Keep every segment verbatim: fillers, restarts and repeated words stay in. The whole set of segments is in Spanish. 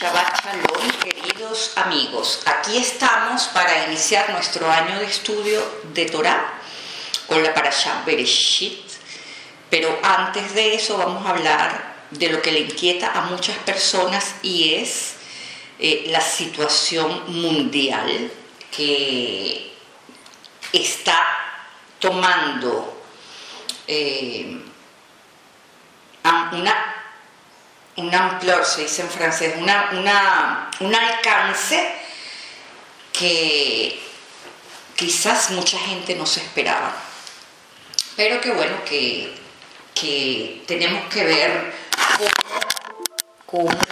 Shabbat Shalom, queridos amigos. Aquí estamos para iniciar nuestro año de estudio de Torah con la Parashá Bereshit. Pero antes de eso vamos a hablar de lo que le inquieta a muchas personas y es eh, la situación mundial que está tomando eh, una un ampleur, se dice en francés, una, una, un alcance que quizás mucha gente no se esperaba. Pero que bueno, que, que tenemos que ver cómo, cómo,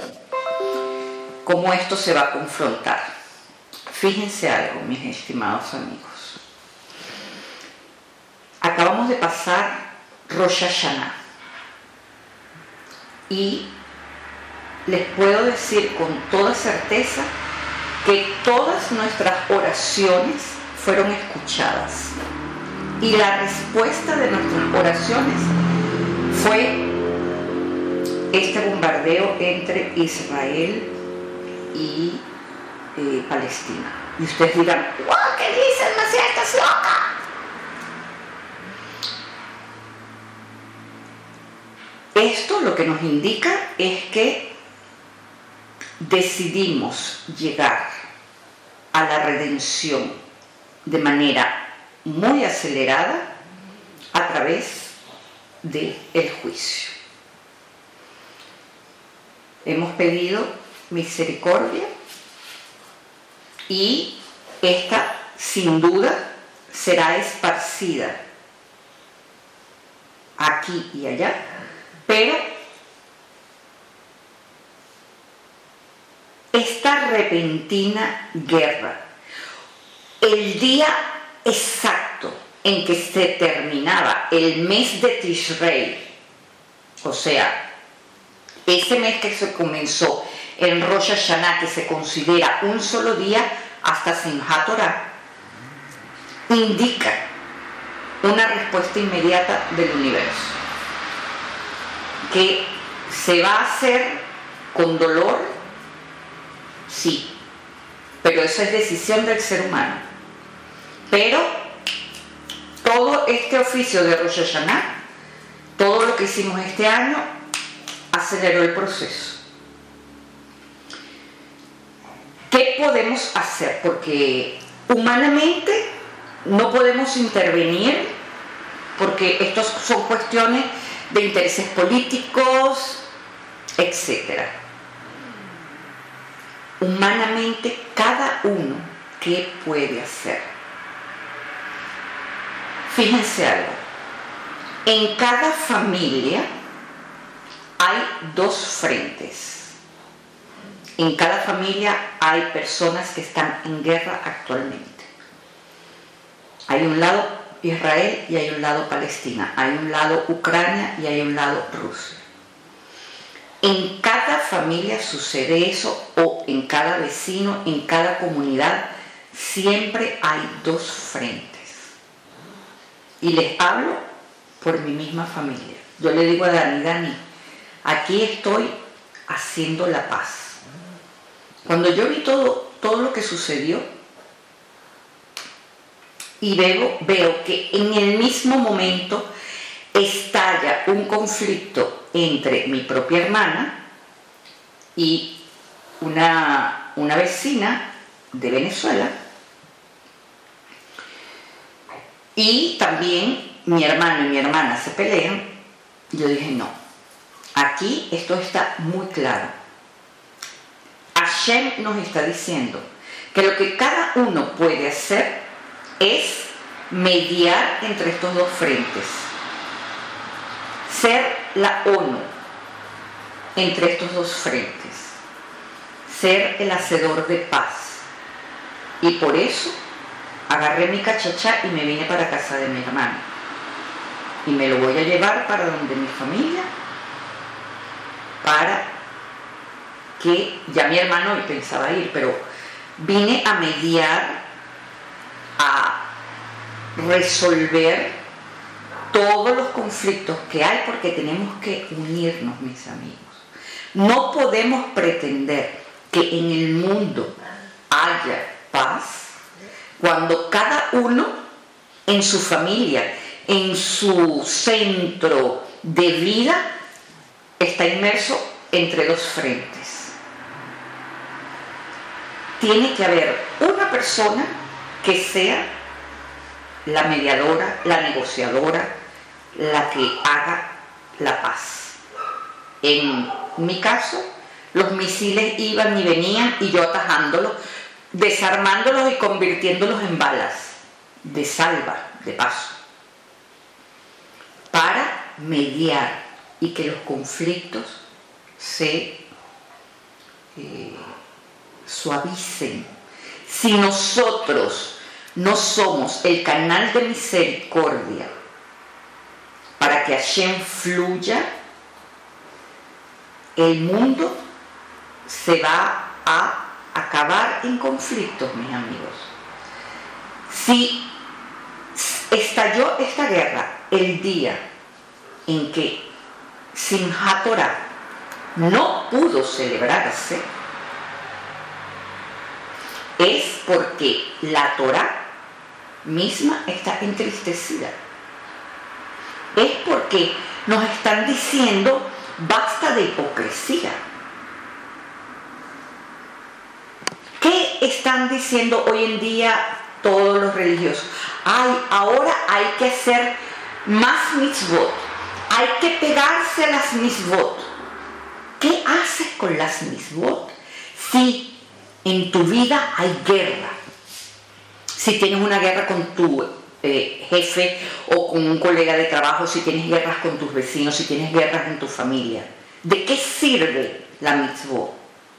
cómo esto se va a confrontar. Fíjense algo, mis estimados amigos. Acabamos de pasar Rosh Hashanah. Y les puedo decir con toda certeza que todas nuestras oraciones fueron escuchadas. Y la respuesta de nuestras oraciones fue este bombardeo entre Israel y eh, Palestina. Y ustedes dirán, ¡wow! ¿Qué dicen? ¡Macía, estás loca! Esto lo que nos indica es que decidimos llegar a la redención de manera muy acelerada a través del juicio. Hemos pedido misericordia y esta sin duda será esparcida aquí y allá. Pero esta repentina guerra, el día exacto en que se terminaba el mes de Tishrei, o sea, ese mes que se comenzó en Rosh Hashanah, que se considera un solo día hasta Simchat Torah, indica una respuesta inmediata del universo. Que se va a hacer con dolor, sí, pero eso es decisión del ser humano. Pero todo este oficio de Rosh Hashanah, todo lo que hicimos este año, aceleró el proceso. ¿Qué podemos hacer? Porque humanamente no podemos intervenir, porque estas son cuestiones de intereses políticos, etcétera. Humanamente, cada uno, ¿qué puede hacer? Fíjense algo. En cada familia hay dos frentes. En cada familia hay personas que están en guerra actualmente. Hay un lado Israel y hay un lado Palestina, hay un lado Ucrania y hay un lado Rusia. En cada familia sucede eso, o en cada vecino, en cada comunidad, siempre hay dos frentes. Y les hablo por mi misma familia. Yo le digo a Dani, Dani, aquí estoy haciendo la paz. Cuando yo vi todo, todo lo que sucedió, y veo, veo que en el mismo momento estalla un conflicto entre mi propia hermana y una, una vecina de Venezuela, y también mi hermano y mi hermana se pelean. Yo dije, no, aquí esto está muy claro. Hashem nos está diciendo que lo que cada uno puede hacer es mediar entre estos dos frentes, ser la ONU entre estos dos frentes, ser el hacedor de paz. Y por eso agarré mi cachachá y me vine para casa de mi hermano, y me lo voy a llevar para donde mi familia, para que ya mi hermano hoy pensaba ir, pero vine a mediar, a resolver todos los conflictos que hay, porque tenemos que unirnos, mis amigos. No podemos pretender que en el mundo haya paz cuando cada uno en su familia, en su centro de vida, está inmerso entre dos frentes. Tiene que haber una persona que sea la mediadora, la negociadora, la que haga la paz. En mi caso, los misiles iban y venían y yo atajándolos, desarmándolos y convirtiéndolos en balas de salva, de paso, para mediar y que los conflictos se eh, suavicen. Si nosotros no somos el canal de misericordia para que Hashem fluya, el mundo se va a acabar en conflictos, mis amigos. Si estalló esta guerra el día en que Simchat Torah no pudo celebrarse, es porque la Torah misma está entristecida. Es porque nos están diciendo basta de hipocresía. ¿Qué están diciendo hoy en día todos los religiosos? Ay, ahora hay que hacer más mitzvot, hay que pegarse a las mitzvot. ¿Qué haces con las mitzvot si en tu vida hay guerra? Si tienes una guerra con tu eh, jefe o con un colega de trabajo, si tienes guerras con tus vecinos, si tienes guerras en tu familia, ¿de qué sirve la mitzvot?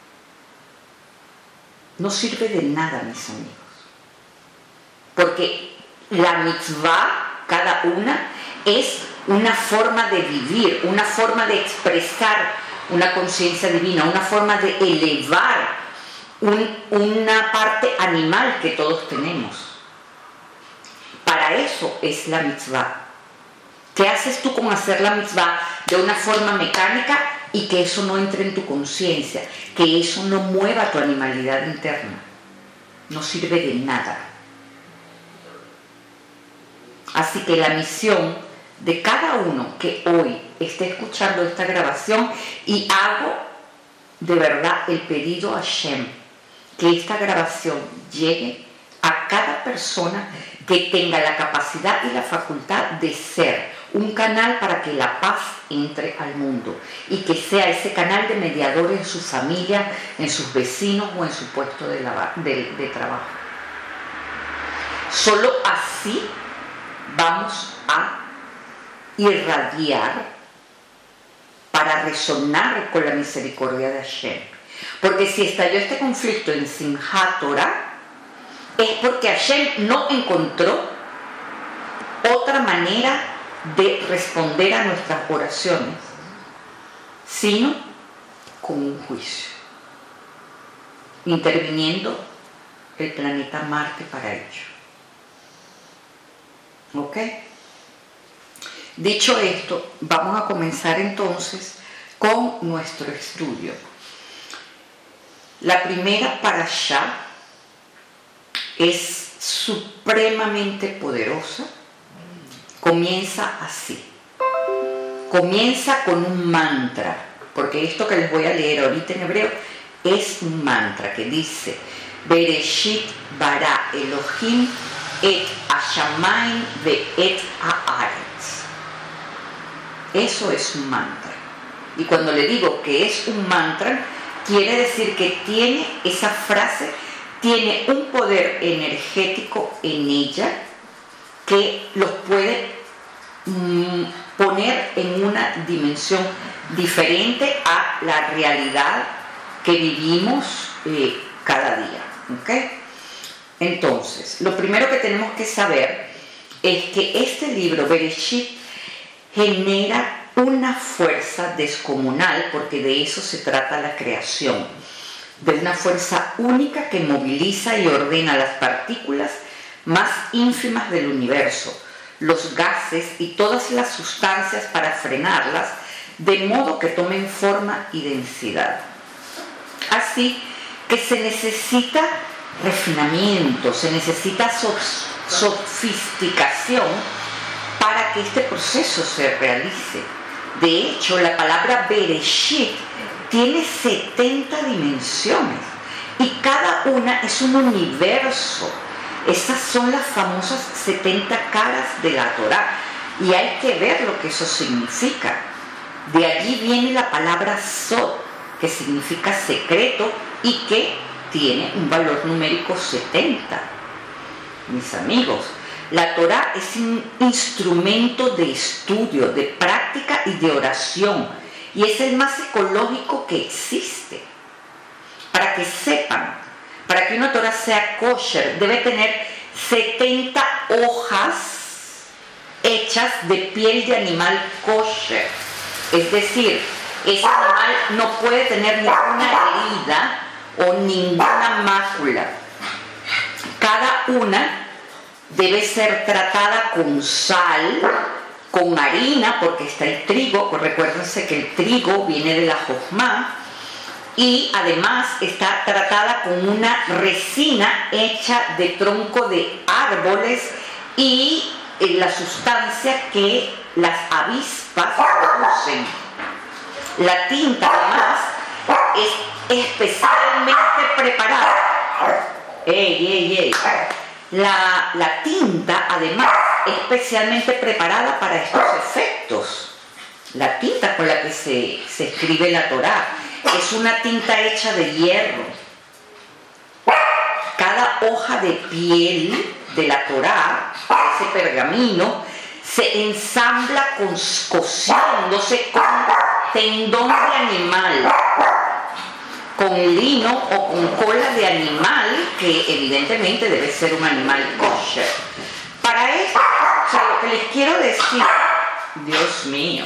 No sirve de nada, mis amigos. Porque la mitzvah, cada una, es una forma de vivir, una forma de expresar una conciencia divina, una forma de elevar un, una parte animal que todos tenemos. Para eso es la mitzvah. ¿Qué haces tú con hacer la mitzvah de una forma mecánica y que eso no entre en tu conciencia, que eso no mueva tu animalidad interna? No sirve de nada. Así que la misión de cada uno que hoy esté escuchando esta grabación, y hago de verdad el pedido a Hashem, que esta grabación llegue a cada persona que tenga la capacidad y la facultad de ser un canal para que la paz entre al mundo, y que sea ese canal de mediador en su familia, en sus vecinos o en su puesto de, la, de, de trabajo. Solo así vamos a irradiar para resonar con la misericordia de Hashem. Porque si estalló este conflicto en Simchat Torah, es porque Hashem no encontró otra manera de responder a nuestras oraciones, sino con un juicio, interviniendo el planeta Marte para ello. ¿Ok? Dicho esto, vamos a comenzar entonces con nuestro estudio. La primera parashá es supremamente poderosa. Comienza así. Comienza con un mantra, porque esto que les voy a leer ahorita en hebreo es un mantra que dice: Bereshit bara Elohim et hashamayim ve et haaretz. Eso es un mantra. Y cuando le digo que es un mantra, quiere decir que tiene esa frase, tiene un poder energético en ella que los puede mm, poner en una dimensión diferente a la realidad que vivimos eh, cada día. ¿Okay? Entonces, lo primero que tenemos que saber es que este libro, Bereshit, genera una fuerza descomunal, porque de eso se trata la creación, de una fuerza única que moviliza y ordena las partículas más ínfimas del universo, los gases y todas las sustancias para frenarlas de modo que tomen forma y densidad. Así que se necesita refinamiento, se necesita sofisticación para que este proceso se realice. De hecho, la palabra Bereshit tiene setenta dimensiones y cada una es un universo. Esas son las famosas setenta caras de la Torá y hay que ver lo que eso significa. De allí viene la palabra Sod, que significa secreto y que tiene un valor numérico setenta. Mis amigos, la Torá es un instrumento de estudio, de práctica y de oración, y es el más ecológico que existe. Para que sepan, para que una Torá sea kosher, debe tener setenta hojas hechas de piel de animal kosher. Es decir, ese animal no puede tener ninguna herida o ninguna mácula. Cada una debe ser tratada con sal, con harina, porque está el trigo, pues recuérdense que el trigo viene de la jojma, y además está tratada con una resina hecha de tronco de árboles y eh, la sustancia que las avispas producen. La tinta además es especialmente preparada. ¡Ey, ey, ey! La, la tinta además es especialmente preparada para estos efectos. La tinta con la que se, se escribe la Torá es una tinta hecha de hierro. Cada hoja de piel de la Torá, ese pergamino, se ensambla con, cosiéndose con tendón de animal, con lino o con cola de animal, que evidentemente debe ser un animal kosher. Para esto, o sea, lo que les quiero decir, Dios mío,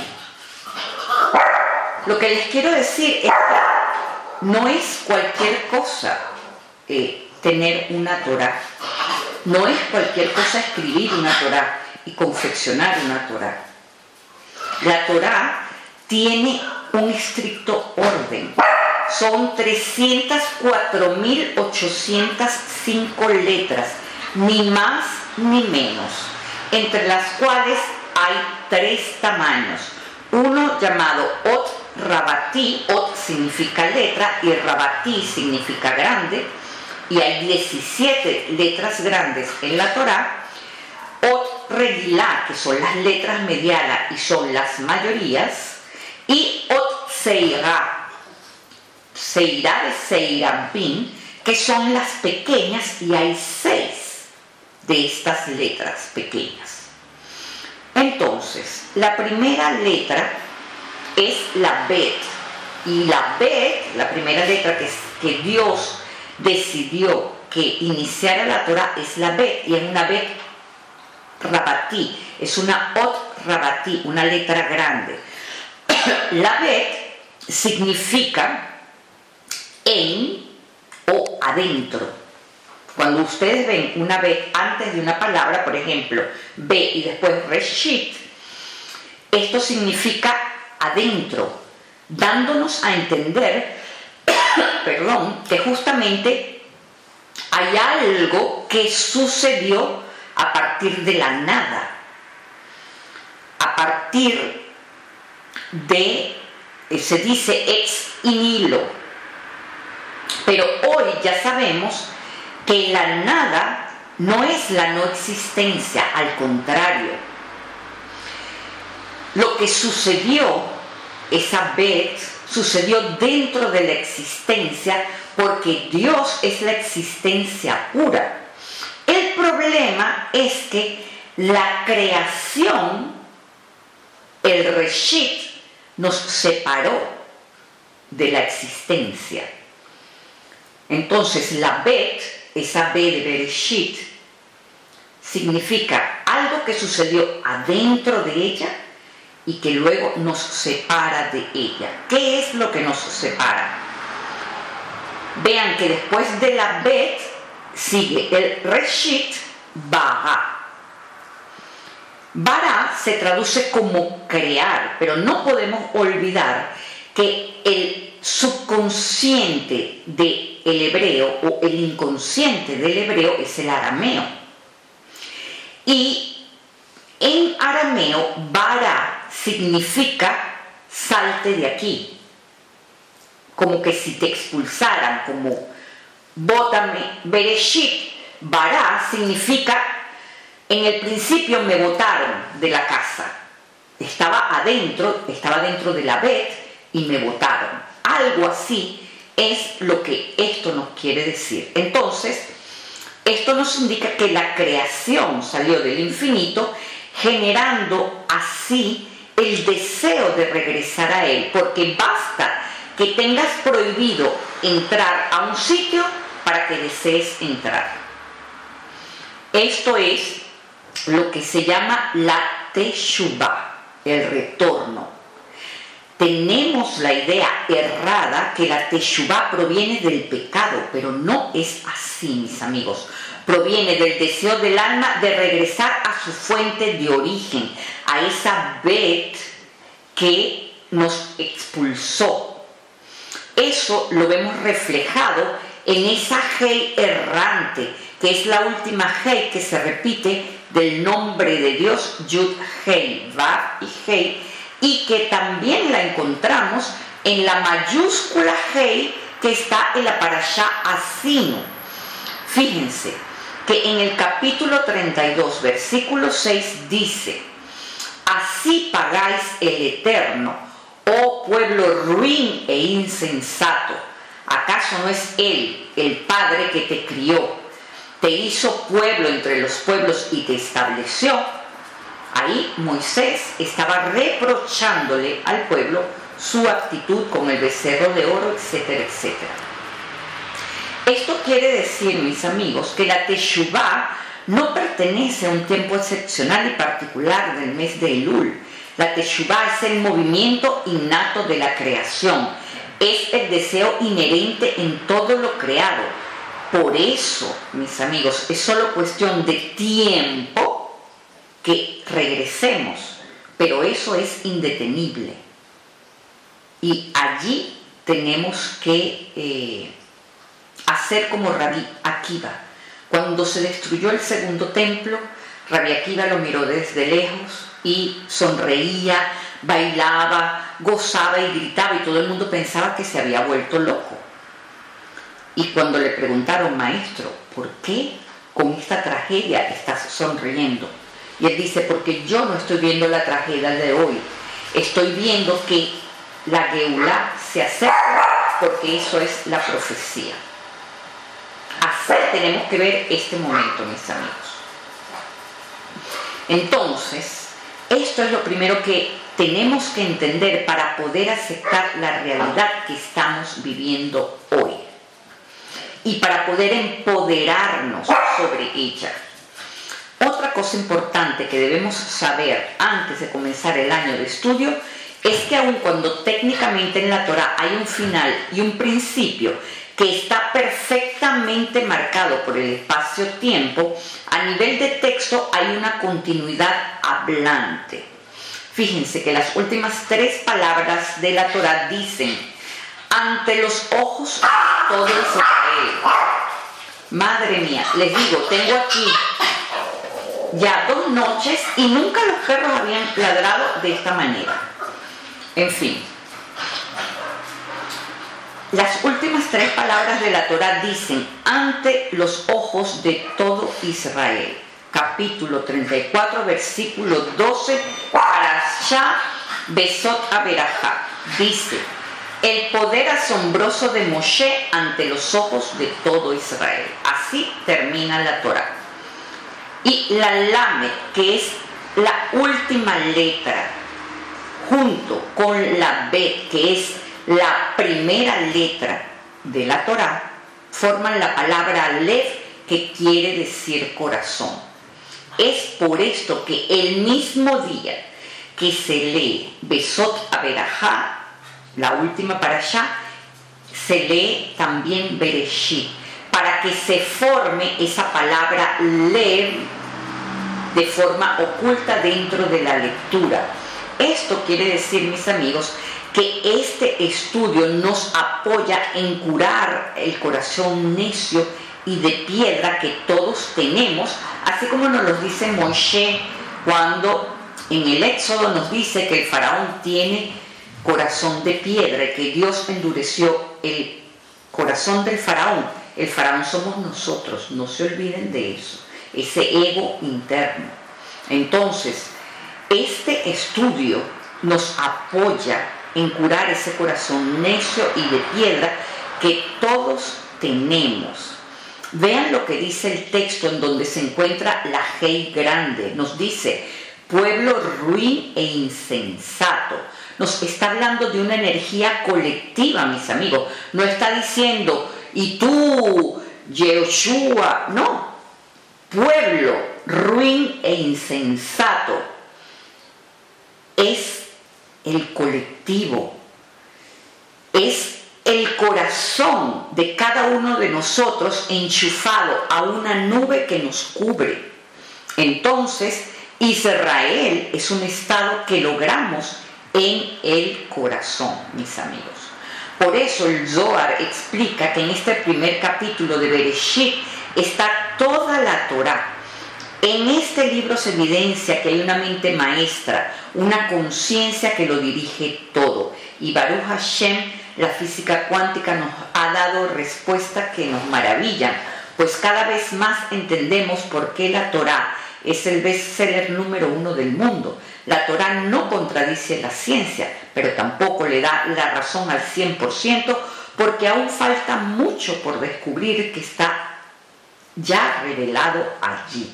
lo que les quiero decir es que no es cualquier cosa eh, tener una Torá, no es cualquier cosa escribir una Torá y confeccionar una Torá. La Torá tiene un estricto orden. Son trescientas cuatro mil ochocientas cinco letras, ni más ni menos, entre las cuales hay tres tamaños. Uno llamado Ot Rabatí, Ot significa letra y Rabatí significa grande, y hay diecisiete letras grandes en la Torá. Ot Regilá, que son las letras medianas y son las mayorías, y Ot Seirá, Seirá de Seirampín, que son las pequeñas, y hay seis de estas letras pequeñas. Entonces, la primera letra es la Bet, y la Bet, la primera letra que, que Dios decidió que iniciara la Torá es la Bet, y es una Bet Rabatí, es una Ot Rabatí, una letra grande. La Bet significa en o adentro. Cuando ustedes ven una Bet antes de una palabra, por ejemplo, B y después Reshit, esto significa adentro, dándonos a entender, perdón, que justamente hay algo que sucedió a partir de la nada, a partir de, se dice ex nihilo. Pero hoy ya sabemos que la nada no es la no existencia, al contrario. Lo que sucedió, esa Bet, sucedió dentro de la existencia porque Dios es la existencia pura. El problema es que la creación, el Reshit, nos separó de la existencia. Entonces la Bet, esa B de Bereshit, significa algo que sucedió adentro de ella y que luego nos separa de ella. ¿Qué es lo que nos separa? Vean que después de la Bet sigue el Reshit Bara. Bara se traduce como crear, pero no podemos olvidar que el subconsciente del hebreo o el inconsciente del hebreo es el arameo. Y en arameo, bara significa salte de aquí, como que si te expulsaran, como bótame. Bereshit, bara significa en el principio me botaron de la casa, estaba adentro, estaba dentro de la bet y me botaron. Algo así es lo que esto nos quiere decir. Entonces, esto nos indica que la creación salió del infinito, generando así el deseo de regresar a él, porque basta que tengas prohibido entrar a un sitio para que desees entrar. Esto es lo que se llama la teshuvah, el retorno. Tenemos la idea errada que la teshuvah proviene del pecado, pero no es así, mis amigos. Proviene del deseo del alma de regresar a su fuente de origen, a esa bet que nos expulsó. Eso lo vemos reflejado en esa Hei errante, que es la última Hei que se repite del nombre de Dios, Yud, Hei, Vav y Hei, y que también la encontramos en la mayúscula Hei que está en la parashá Asinu. Fíjense que en el capítulo treinta y dos, versículo seis dice: así pagáis el Eterno, oh pueblo ruin e insensato. ¿Acaso no es Él, el Padre que te crió, te hizo pueblo entre los pueblos y te estableció? Ahí Moisés estaba reprochándole al pueblo su actitud con el becerro de oro, etcétera, etcétera. Esto quiere decir, mis amigos, que la teshuvah no pertenece a un tiempo excepcional y particular del mes de Elul. La teshuvah es el movimiento innato de la creación, es el deseo inherente en todo lo creado. Por eso, mis amigos, es solo cuestión de tiempo que regresemos, pero eso es indetenible. Y allí tenemos que eh, hacer como Rabbi Akiva. Cuando se destruyó el segundo templo, Rabbi Akiva lo miró desde lejos y sonreía, bailaba, gozaba y gritaba, y todo el mundo pensaba que se había vuelto loco. Y cuando le preguntaron: maestro, ¿por qué con esta tragedia estás sonriendo? Y él dice: porque yo no estoy viendo la tragedia de hoy, estoy viendo que la Geulá se acerca, porque eso es la profecía. Así tenemos que ver este momento, mis amigos. Entonces, esto es lo primero que tenemos que entender para poder aceptar la realidad que estamos viviendo hoy y para poder empoderarnos sobre ella. Otra cosa importante que debemos saber antes de comenzar el año de estudio es que aun cuando técnicamente en la Torá hay un final y un principio que está perfectamente marcado por el espacio-tiempo, a nivel de texto hay una continuidad hablante. Fíjense que las últimas tres palabras de la Torá dicen: ante los ojos de todo Israel. Madre mía, les digo, tengo aquí ya dos noches y nunca los perros habían ladrado de esta manera. En fin, las últimas tres palabras de la Torá dicen: ante los ojos de todo Israel. Capítulo treinta y cuatro, versículo doce, Parashá Besot Aberajá. Dice: el poder asombroso de Moshe ante los ojos de todo Israel. Así termina la Torá. Y la Lamed, que es la última letra, junto con la Bet, que es la primera letra de la Torá, forman la palabra Lev, que quiere decir corazón. Es por esto que el mismo día que se lee Besot Aberajá, la última parashá, se lee también Bereshit, para que se forme esa palabra Lev, de forma oculta dentro de la lectura. Esto quiere decir, mis amigos, que este estudio nos apoya en curar el corazón necio y de piedra que todos tenemos, así como nos lo dice Moisés cuando en el Éxodo nos dice que el faraón tiene corazón de piedra y que Dios endureció el corazón del faraón. El faraón somos nosotros, no se olviden de eso, ese ego interno. Entonces, este estudio nos apoya en curar ese corazón necio y de piedra que todos tenemos. Vean lo que dice el texto en donde se encuentra la G grande. Nos dice, pueblo ruin e insensato. Nos está hablando de una energía colectiva, mis amigos. No está diciendo, y tú, Yeshua, no. Pueblo ruin e insensato es el colectivo, es el corazón de cada uno de nosotros enchufado a una nube que nos cubre. Entonces, Israel es un estado que logramos en el corazón, mis amigos. Por eso el Zohar explica que en este primer capítulo de Bereshit está toda la Torá. En este libro se evidencia que hay una mente maestra, una conciencia que lo dirige todo. Y Baruch Hashem, la física cuántica nos ha dado respuestas que nos maravillan, pues cada vez más entendemos por qué la Torá es el bestseller número uno del mundo. La Torá no contradice la ciencia, pero tampoco le da la razón al cien por ciento, porque aún falta mucho por descubrir que está ya revelado allí.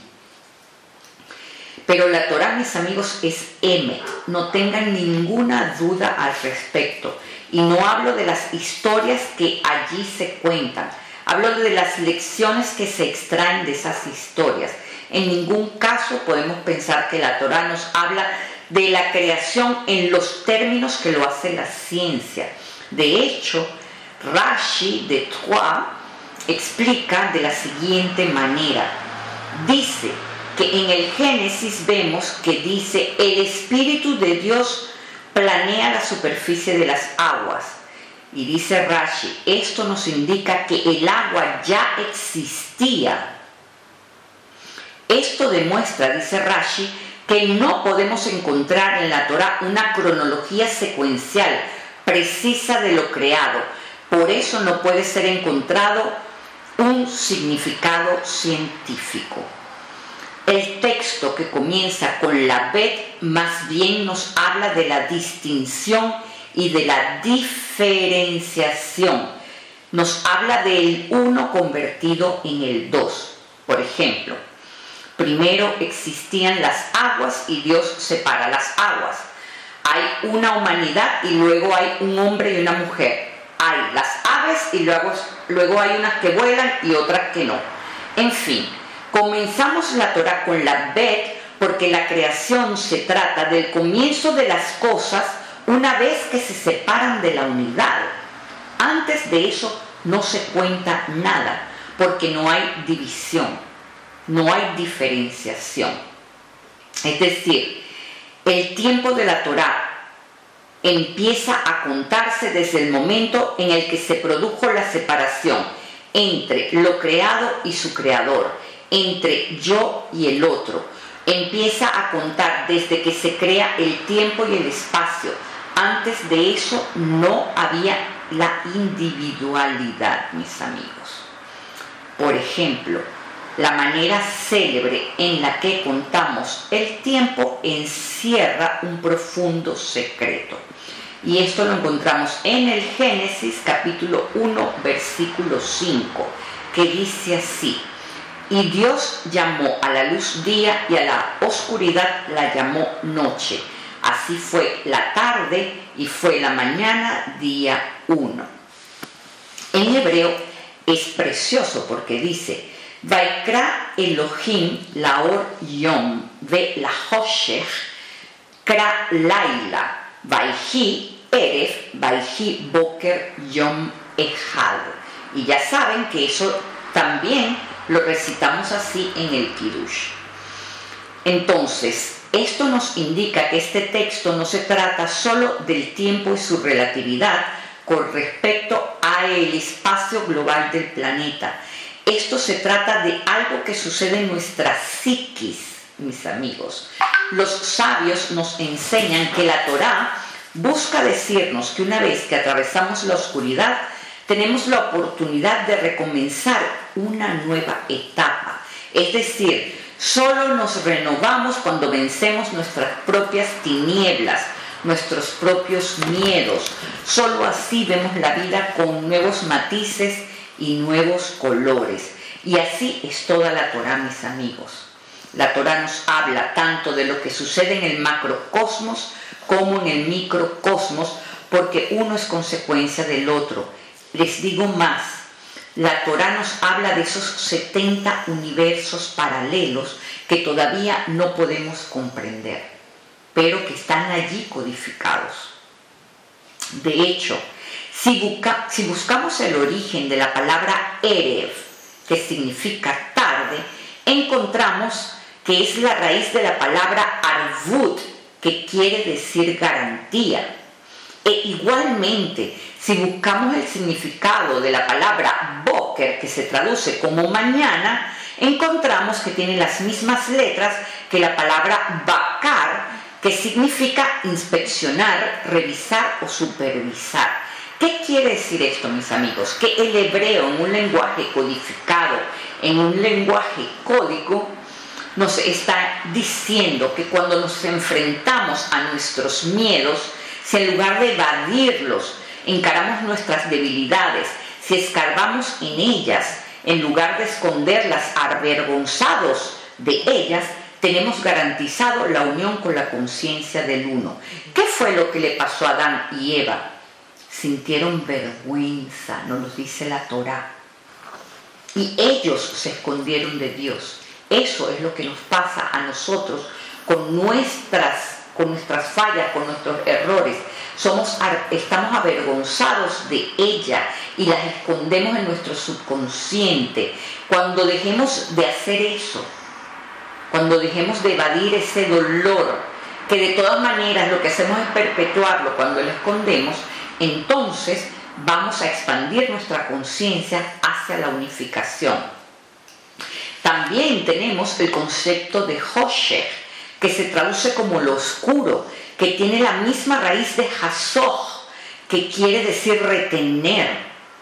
Pero la Torá, mis amigos, es Emet, no tengan ninguna duda al respecto. Y no hablo de las historias que allí se cuentan, hablo de las lecciones que se extraen de esas historias. En ningún caso podemos pensar que la Torá nos habla de la creación en los términos que lo hace la ciencia. De hecho, Rashi de Troyes explica de la siguiente manera. Dice que en el Génesis vemos que dice, el Espíritu de Dios planea la superficie de las aguas. Y dice Rashi, esto nos indica que el agua ya existía. Esto demuestra, dice Rashi, que no podemos encontrar en la Torá una cronología secuencial precisa de lo creado. Por eso no puede ser encontrado un significado científico. El texto que comienza con la Bet más bien nos habla de la distinción y de la diferenciación. Nos habla del uno convertido en el dos. Por ejemplo, primero existían las aguas y Dios separa las aguas. Hay una humanidad y luego hay un hombre y una mujer. Hay las aves y luego, luego hay unas que vuelan y otras que no. En fin, comenzamos la Torá con la Bet porque la creación se trata del comienzo de las cosas una vez que se separan de la unidad. Antes de eso no se cuenta nada porque no hay división, no hay diferenciación. Es decir, el tiempo de la Torá empieza a contarse desde el momento en el que se produjo la separación entre lo creado y su creador, entre yo y el otro. Empieza a contar desde que se crea el tiempo y el espacio. Antes de eso no había la individualidad, mis amigos. Por ejemplo, la manera célebre en la que contamos el tiempo encierra un profundo secreto. Y esto lo encontramos en el Génesis capítulo uno, versículo cinco, que dice así: y Dios llamó a la luz día y a la oscuridad la llamó noche. Así fue la tarde y fue la mañana día uno. En hebreo es precioso porque dice: Vaikra Elohim laor yom ve la hoshech kra laila vaihi erev vaihi boker yom echad. Y ya saben que eso también lo recitamos así en el Kiddush. Entonces, esto nos indica que este texto no se trata solo del tiempo y su relatividad con respecto al espacio global del planeta. Esto se trata de algo que sucede en nuestra psiquis, mis amigos. Los sabios nos enseñan que la Torá busca decirnos que una vez que atravesamos la oscuridad, tenemos la oportunidad de recomenzar una nueva etapa. Es decir, solo nos renovamos cuando vencemos nuestras propias tinieblas, nuestros propios miedos. Solo así vemos la vida con nuevos matices y nuevos colores. Y así es toda la Torá, mis amigos. La Torá nos habla tanto de lo que sucede en el macrocosmos como en el microcosmos, porque uno es consecuencia del otro. Les digo más, la Torá nos habla de esos setenta universos paralelos que todavía no podemos comprender, pero que están allí codificados. De hecho, si, busca, si buscamos el origen de la palabra Erev, que significa tarde, encontramos que es la raíz de la palabra Arvut, que quiere decir garantía. E igualmente, si buscamos el significado de la palabra Boker, que se traduce como mañana, encontramos que tiene las mismas letras que la palabra Bakar, que significa inspeccionar, revisar o supervisar. ¿Qué quiere decir esto, mis amigos? Que el hebreo, en un lenguaje codificado, en un lenguaje código, nos está diciendo que cuando nos enfrentamos a nuestros miedos, si en lugar de evadirlos, encaramos nuestras debilidades, si escarbamos en ellas, en lugar de esconderlas avergonzados de ellas, tenemos garantizado la unión con la conciencia del uno. ¿Qué fue lo que le pasó a Adán y Eva? Sintieron vergüenza, nos lo dice la Torá. Y ellos se escondieron de Dios. Eso es lo que nos pasa a nosotros con nuestras, con nuestras fallas, con nuestros errores. Somos, estamos avergonzados de ella y las escondemos en nuestro subconsciente. Cuando dejemos de hacer eso, cuando dejemos de evadir ese dolor, que de todas maneras lo que hacemos es perpetuarlo cuando lo escondemos, entonces vamos a expandir nuestra conciencia hacia la unificación. También tenemos el concepto de Hoshech, que se traduce como lo oscuro, que tiene la misma raíz de Hasoch, que quiere decir retener.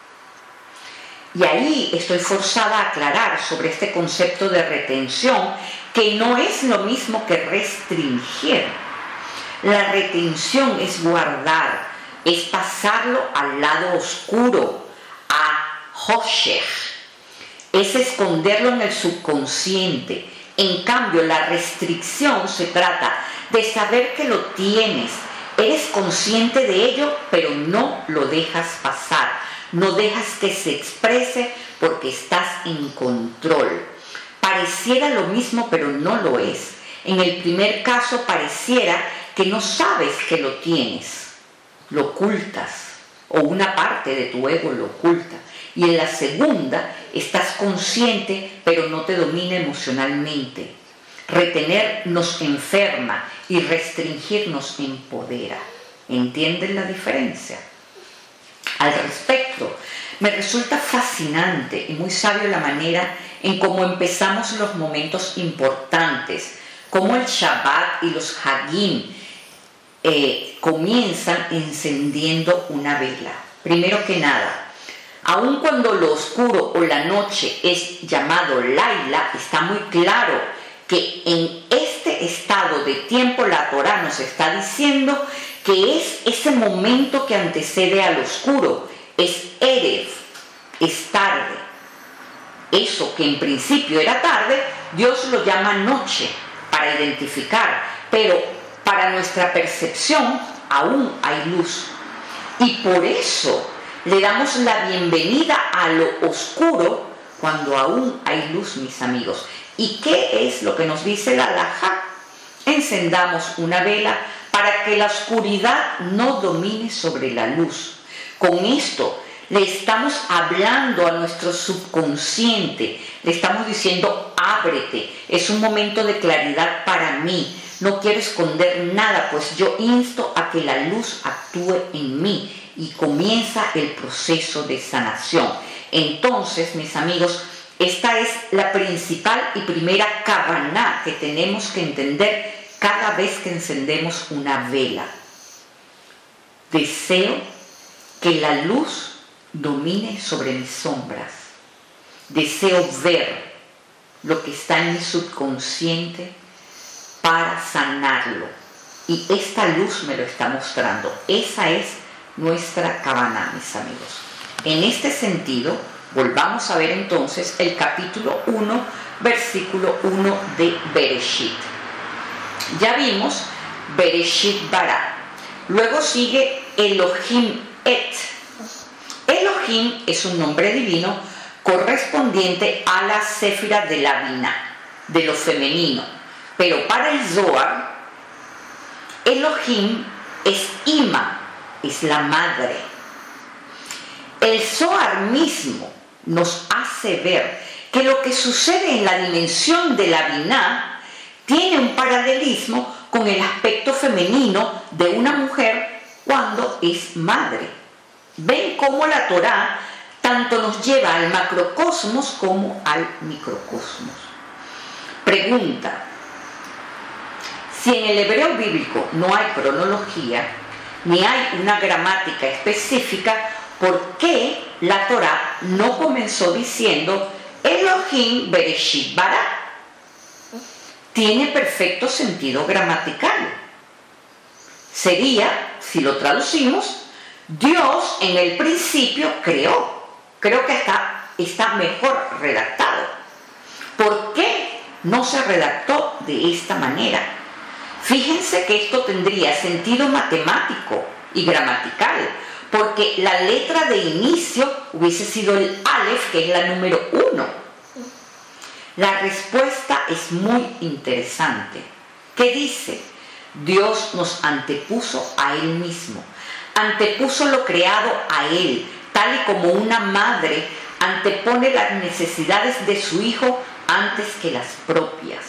Y ahí estoy forzada a aclarar sobre este concepto de retención, que no es lo mismo que restringir. La retención es guardar, es pasarlo al lado oscuro, a Hoshech, es esconderlo en el subconsciente. En cambio, la restricción se trata de saber que lo tienes, eres consciente de ello, pero no lo dejas pasar, no dejas que se exprese porque estás en control. Pareciera lo mismo, pero no lo es. En el primer caso pareciera que no sabes que lo tienes, lo ocultas, o una parte de tu ego lo oculta. Y en la segunda estás consciente, pero no te domina emocionalmente. Retener nos enferma y restringir nos empodera. ¿Entienden la diferencia? Al respecto, me resulta fascinante y muy sabio la manera en cómo empezamos los momentos importantes, como el Shabbat y los Hagim eh, comienzan encendiendo una vela. Primero que nada, aun cuando lo oscuro o la noche es llamado Laila, está muy claro que en este estado de tiempo la Torá nos está diciendo que es ese momento que antecede al oscuro, es Erev, es tarde. Eso que en principio era tarde, Dios lo llama noche para identificar, pero para nuestra percepción aún hay luz. Y por eso le damos la bienvenida a lo oscuro cuando aún hay luz, mis amigos. ¿Y qué es lo que nos dice la halajá? Encendamos una vela para que la oscuridad no domine sobre la luz. Con esto, Le estamos hablando a nuestro subconsciente, le estamos diciendo, ábrete, es un momento de claridad para mí, no quiero esconder nada, pues yo insto a que la luz actúe en mí y comienza el proceso de sanación. Entonces, mis amigos, esta es la principal y primera kavaná que tenemos que entender cada vez que encendemos una vela. Deseo que la luz domine sobre mis sombras. Deseo ver lo que está en mi subconsciente para sanarlo. Y esta luz me lo está mostrando. Esa es nuestra kavaná, mis amigos. En este sentido, volvamos a ver entonces el capítulo uno, versículo uno de Bereshit. Ya vimos Bereshit bara. Luego sigue Elohim et. Elohim es un nombre divino correspondiente a la séfira de la Binah, de lo femenino. Pero para el Zohar, Elohim es Ima, es la madre. El Zohar mismo nos hace ver que lo que sucede en la dimensión de la Binah tiene un paralelismo con el aspecto femenino de una mujer cuando es madre. Ven cómo la Torá tanto nos lleva al macrocosmos como al microcosmos. Pregunta: si en el hebreo bíblico no hay cronología, ni hay una gramática específica, ¿por qué la Torá no comenzó diciendo Elohim Bereshit bara? Tiene perfecto sentido gramatical. Sería, si lo traducimos, Dios en el principio creó. Creo que está, está mejor redactado. ¿Por qué no se redactó de esta manera? Fíjense que esto tendría sentido matemático y gramatical, porque la letra de inicio hubiese sido el Aleph, que es la número uno. La respuesta es muy interesante. ¿Qué dice? Dios nos antepuso a Él mismo, antepuso lo creado a Él, tal y como una madre antepone las necesidades de su hijo antes que las propias.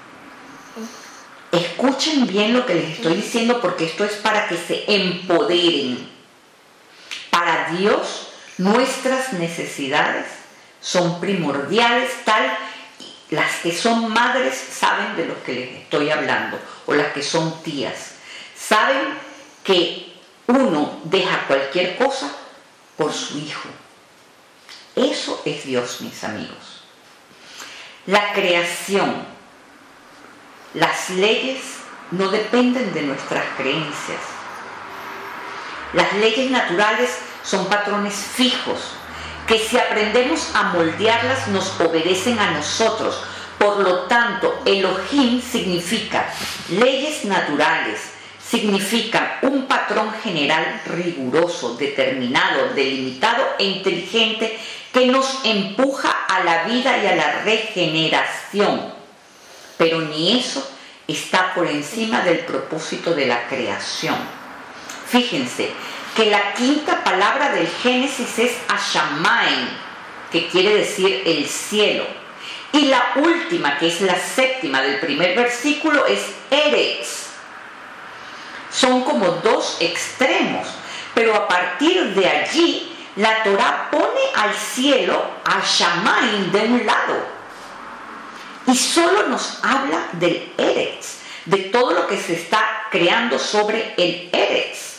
Escuchen bien lo que les estoy diciendo, porque esto es para que se empoderen. Para Dios, nuestras necesidades son primordiales, tal las que son madres saben de lo que les estoy hablando, o las que son tías. Saben que uno deja cualquier cosa por su hijo. Eso es Dios, mis amigos. La creación, las leyes no dependen de nuestras creencias. Las leyes naturales son patrones fijos que, si aprendemos a moldearlas, nos obedecen a nosotros. Por lo tanto, Elohim significa leyes naturales, significa un patrón general riguroso, determinado, delimitado e inteligente que nos empuja a la vida y a la regeneración. Pero ni eso está por encima del propósito de la creación. Fíjense que la quinta palabra del Génesis es Hashamayim, que quiere decir el cielo. Y la última, que es la séptima del primer versículo, es Eretz. Son como dos extremos, pero a partir de allí la Torá pone al cielo, a Hashamayim, de un lado. Y solo nos habla del Eretz, de todo lo que se está creando sobre el Eretz.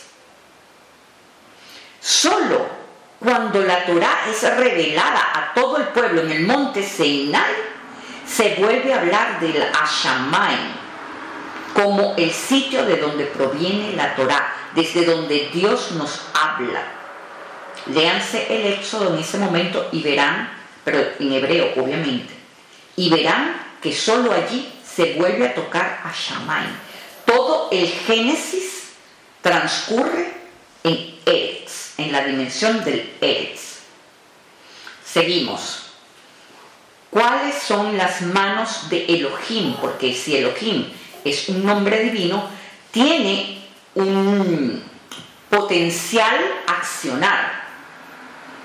Solo cuando la Torá es revelada a todo el pueblo en el monte Sinai, se vuelve a hablar del Hashamayim como el sitio de donde proviene la Torá, desde donde Dios nos habla. Léanse el Éxodo en ese momento y verán, pero en hebreo obviamente, y verán que solo allí se vuelve a tocar Hashamayim. Todo el Génesis transcurre en Eretz, en la dimensión del Eretz. Seguimos. ¿Cuáles son las manos de Elohim? Porque si Elohim es un nombre divino, tiene un potencial accionar.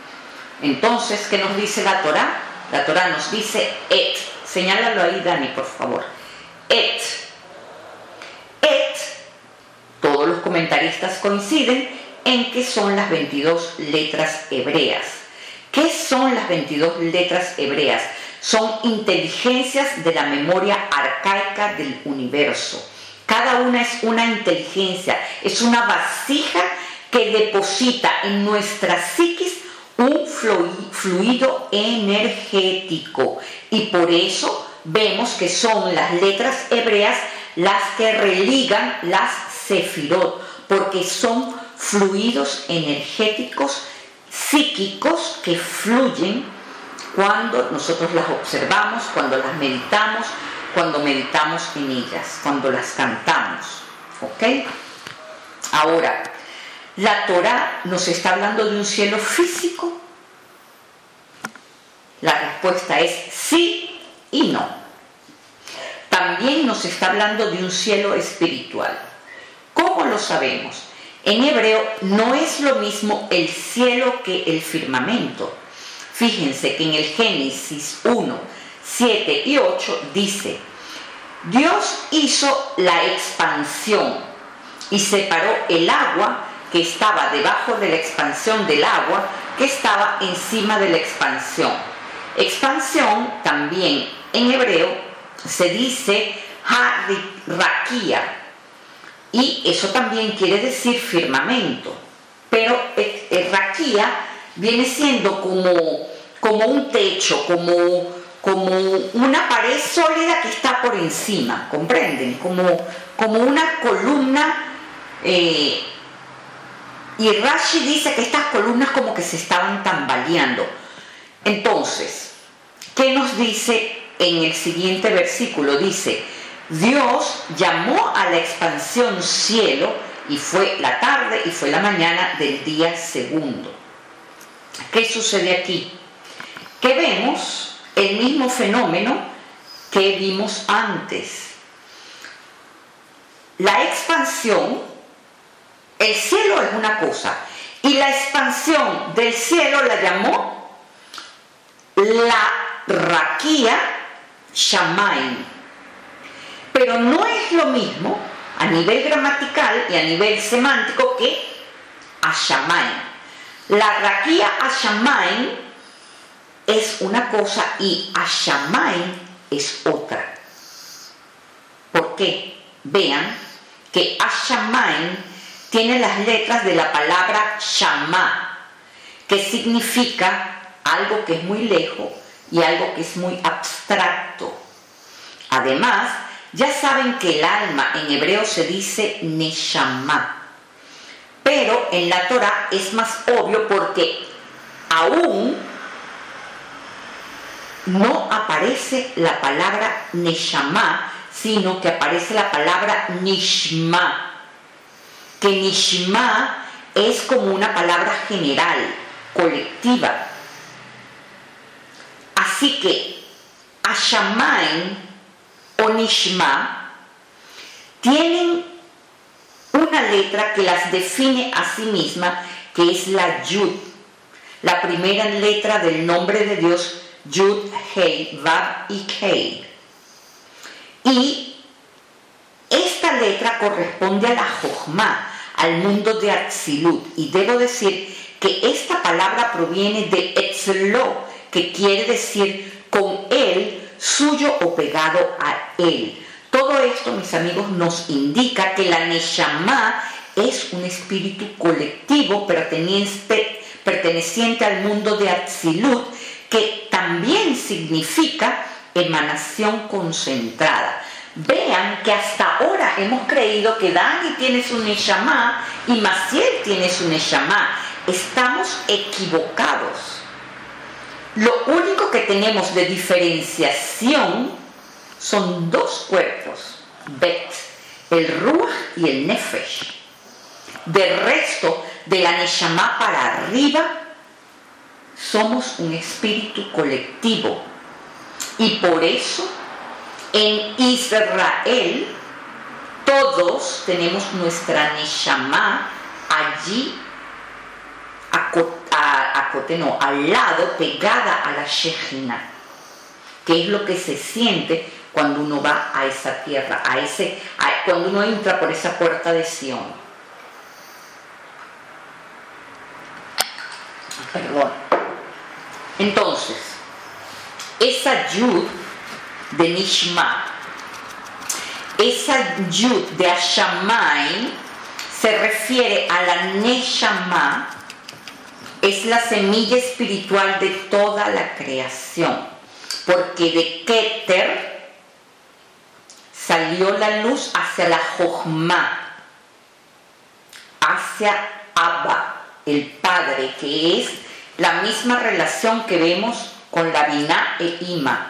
Entonces, ¿qué nos dice la Torá? La Torá nos dice et. Señálalo ahí, Dani, por favor. Et. Et. Todos los comentaristas coinciden en que son las veintidós letras hebreas. ¿Qué son las veintidós letras hebreas? Son inteligencias de la memoria arcaica del universo. Cada una es una inteligencia, es una vasija que deposita en nuestra psiquis un fluido energético. Y por eso vemos que son las letras hebreas las que religan las sefirot, porque son fluidos energéticos psíquicos que fluyen cuando nosotros las observamos, cuando las meditamos, cuando meditamos en ellas, cuando las cantamos. ¿Ok? Ahora, ¿la Torá nos está hablando de un cielo físico? La respuesta es sí y no. También nos está hablando de un cielo espiritual. ¿Cómo lo sabemos? En hebreo no es lo mismo el cielo que el firmamento. Fíjense que en el Génesis uno, siete y ocho dice: Dios hizo la expansión y separó el agua que estaba debajo de la expansión del agua que estaba encima de la expansión. Expansión también en hebreo se dice ha-rakia, y eso también quiere decir firmamento, pero el rakia viene siendo como, como un techo, como, como una pared sólida que está por encima, ¿comprenden? Como, como una columna, eh, y Rashi dice que estas columnas como que se estaban tambaleando. Entonces, ¿qué nos dice en el siguiente versículo? Dice: Dios llamó a la expansión cielo, y fue la tarde y fue la mañana del día segundo. ¿Qué sucede aquí? Que vemos el mismo fenómeno que vimos antes. La expansión, el cielo es una cosa, y la expansión del cielo la llamó la raquía Shamayim. Pero no es lo mismo a nivel gramatical y a nivel semántico que Hashamayim. La raquía Hashamayim es una cosa y Hashamayim es otra. ¿Por qué? Vean que Hashamayim tiene las letras de la palabra Shama, que significa algo que es muy lejos y algo que es muy abstracto. Además, ya saben que el alma en hebreo se dice Neshama, pero en la Torá es más obvio porque aún no aparece la palabra Neshama, sino que aparece la palabra Nishma, que Nishma es como una palabra general, colectiva. Así que Hashamayim o Nishma tienen una letra que las define a sí misma, que es la Yud, la primera letra del nombre de Dios, Yud, Hei, Vav y Kei. Y esta letra corresponde a la Jochma, al mundo de Atzilut, y debo decir que esta palabra proviene de Etzlo, que quiere decir con él, suyo o pegado a él. Todo esto, mis amigos, nos indica que la Neshama es un espíritu colectivo perteneciente, perteneciente al mundo de Atzilut, que también significa emanación concentrada. Vean que hasta ahora hemos creído que Dani tiene su Neshama y Maciel tiene su Neshama. Estamos equivocados. Lo único que tenemos de diferenciación son dos cuerpos, Bet, el Ruach y el Nefesh. Del resto, de la Neshama para arriba, somos un espíritu colectivo. Y por eso, en Israel, todos tenemos nuestra Neshama allí ajote no, al lado, pegada a la Shejina, que es lo que se siente cuando uno va a esa tierra, a ese, a, cuando uno entra por esa puerta de Sion. Perdón. Entonces, esa Yud de Nishma, esa Yud de Hashamay, se refiere a la Neshama, es la semilla espiritual de toda la creación, porque de Keter salió la luz hacia la Jochma, hacia Abba, el Padre, que es la misma relación que vemos con la Binah e Ima.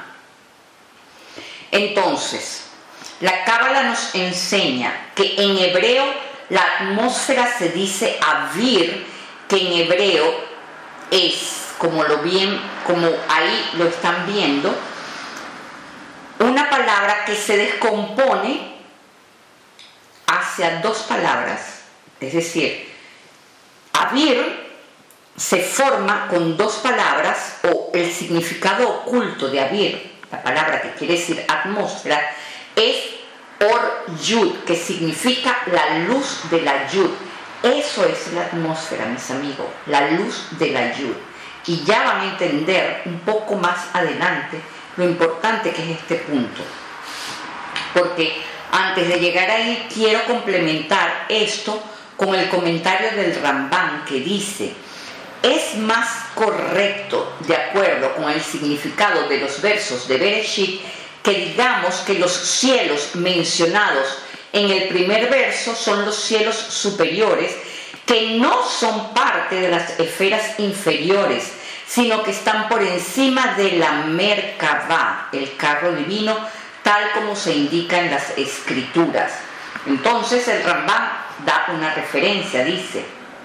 Entonces, la Cábala nos enseña que en hebreo la atmósfera se dice avir, que en hebreo es, como lo bien, como ahí lo están viendo, una palabra que se descompone hacia dos palabras, es decir, avir se forma con dos palabras, o el significado oculto de avir, la palabra que quiere decir atmósfera, es or yud, que significa la luz de la yud. Eso es la atmósfera, mis amigos, la luz de la yud. Y ya van a entender un poco más adelante lo importante que es este punto. Porque antes de llegar ahí quiero complementar esto con el comentario del Rambam, que dice: es más correcto, de acuerdo con el significado de los versos de Bereshit, que digamos que los cielos mencionados en el primer verso son los cielos superiores, que no son parte de las esferas inferiores, sino que están por encima de la Merkabah, el carro divino, tal como se indica en las escrituras. Entonces el Rambam da una referencia, dice: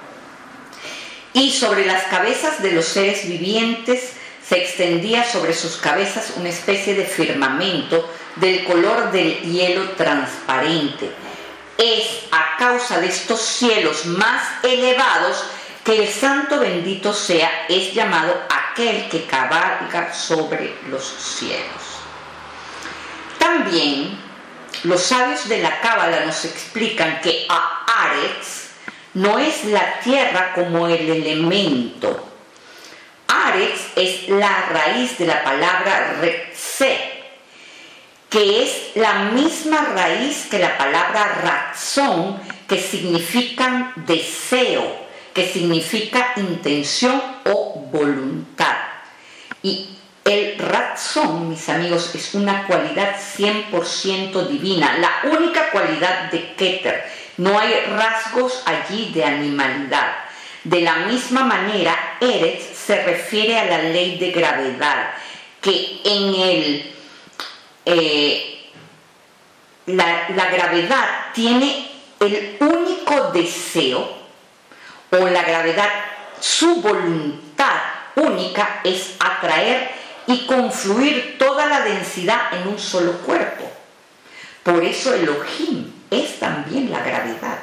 y sobre las cabezas de los seres vivientes se extendía sobre sus cabezas una especie de firmamento del color del hielo transparente. Es a causa de estos cielos más elevados que el santo bendito sea es llamado aquel que cabalga sobre los cielos. También los sabios de la Cábala nos explican que Haaretz no es la tierra como el elemento. Haaretz es la raíz de la palabra Retzé, que es la misma raíz que la palabra Ratzón, que significan deseo, que significa intención o voluntad. Y el Ratzón, mis amigos, es una cualidad cien por ciento divina, la única cualidad de Keter. No hay rasgos allí de animalidad. De la misma manera, Eretz se refiere a la ley de gravedad, que en el, eh, la, la gravedad tiene el único deseo, o la gravedad, su voluntad única es atraer y confluir toda la densidad en un solo cuerpo. Por eso Elohim es también la gravedad.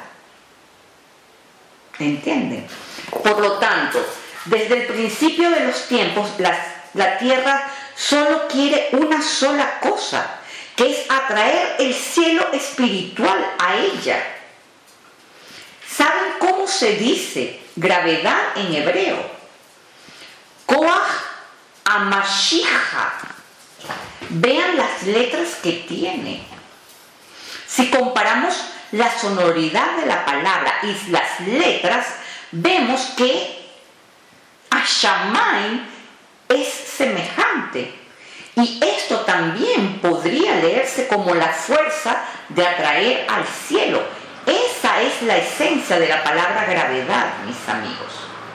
¿Entienden? Por lo tanto, desde el principio de los tiempos, la, la tierra solo quiere una sola cosa, que es atraer el cielo espiritual a ella. ¿Saben cómo se dice gravedad en hebreo? Koach Amashija. Vean las letras que tiene. Si comparamos la sonoridad de la palabra y las letras, vemos que Hashamay es semejante. Y esto también podría leerse como la fuerza de atraer al cielo. Esa es la esencia de la palabra gravedad, mis amigos.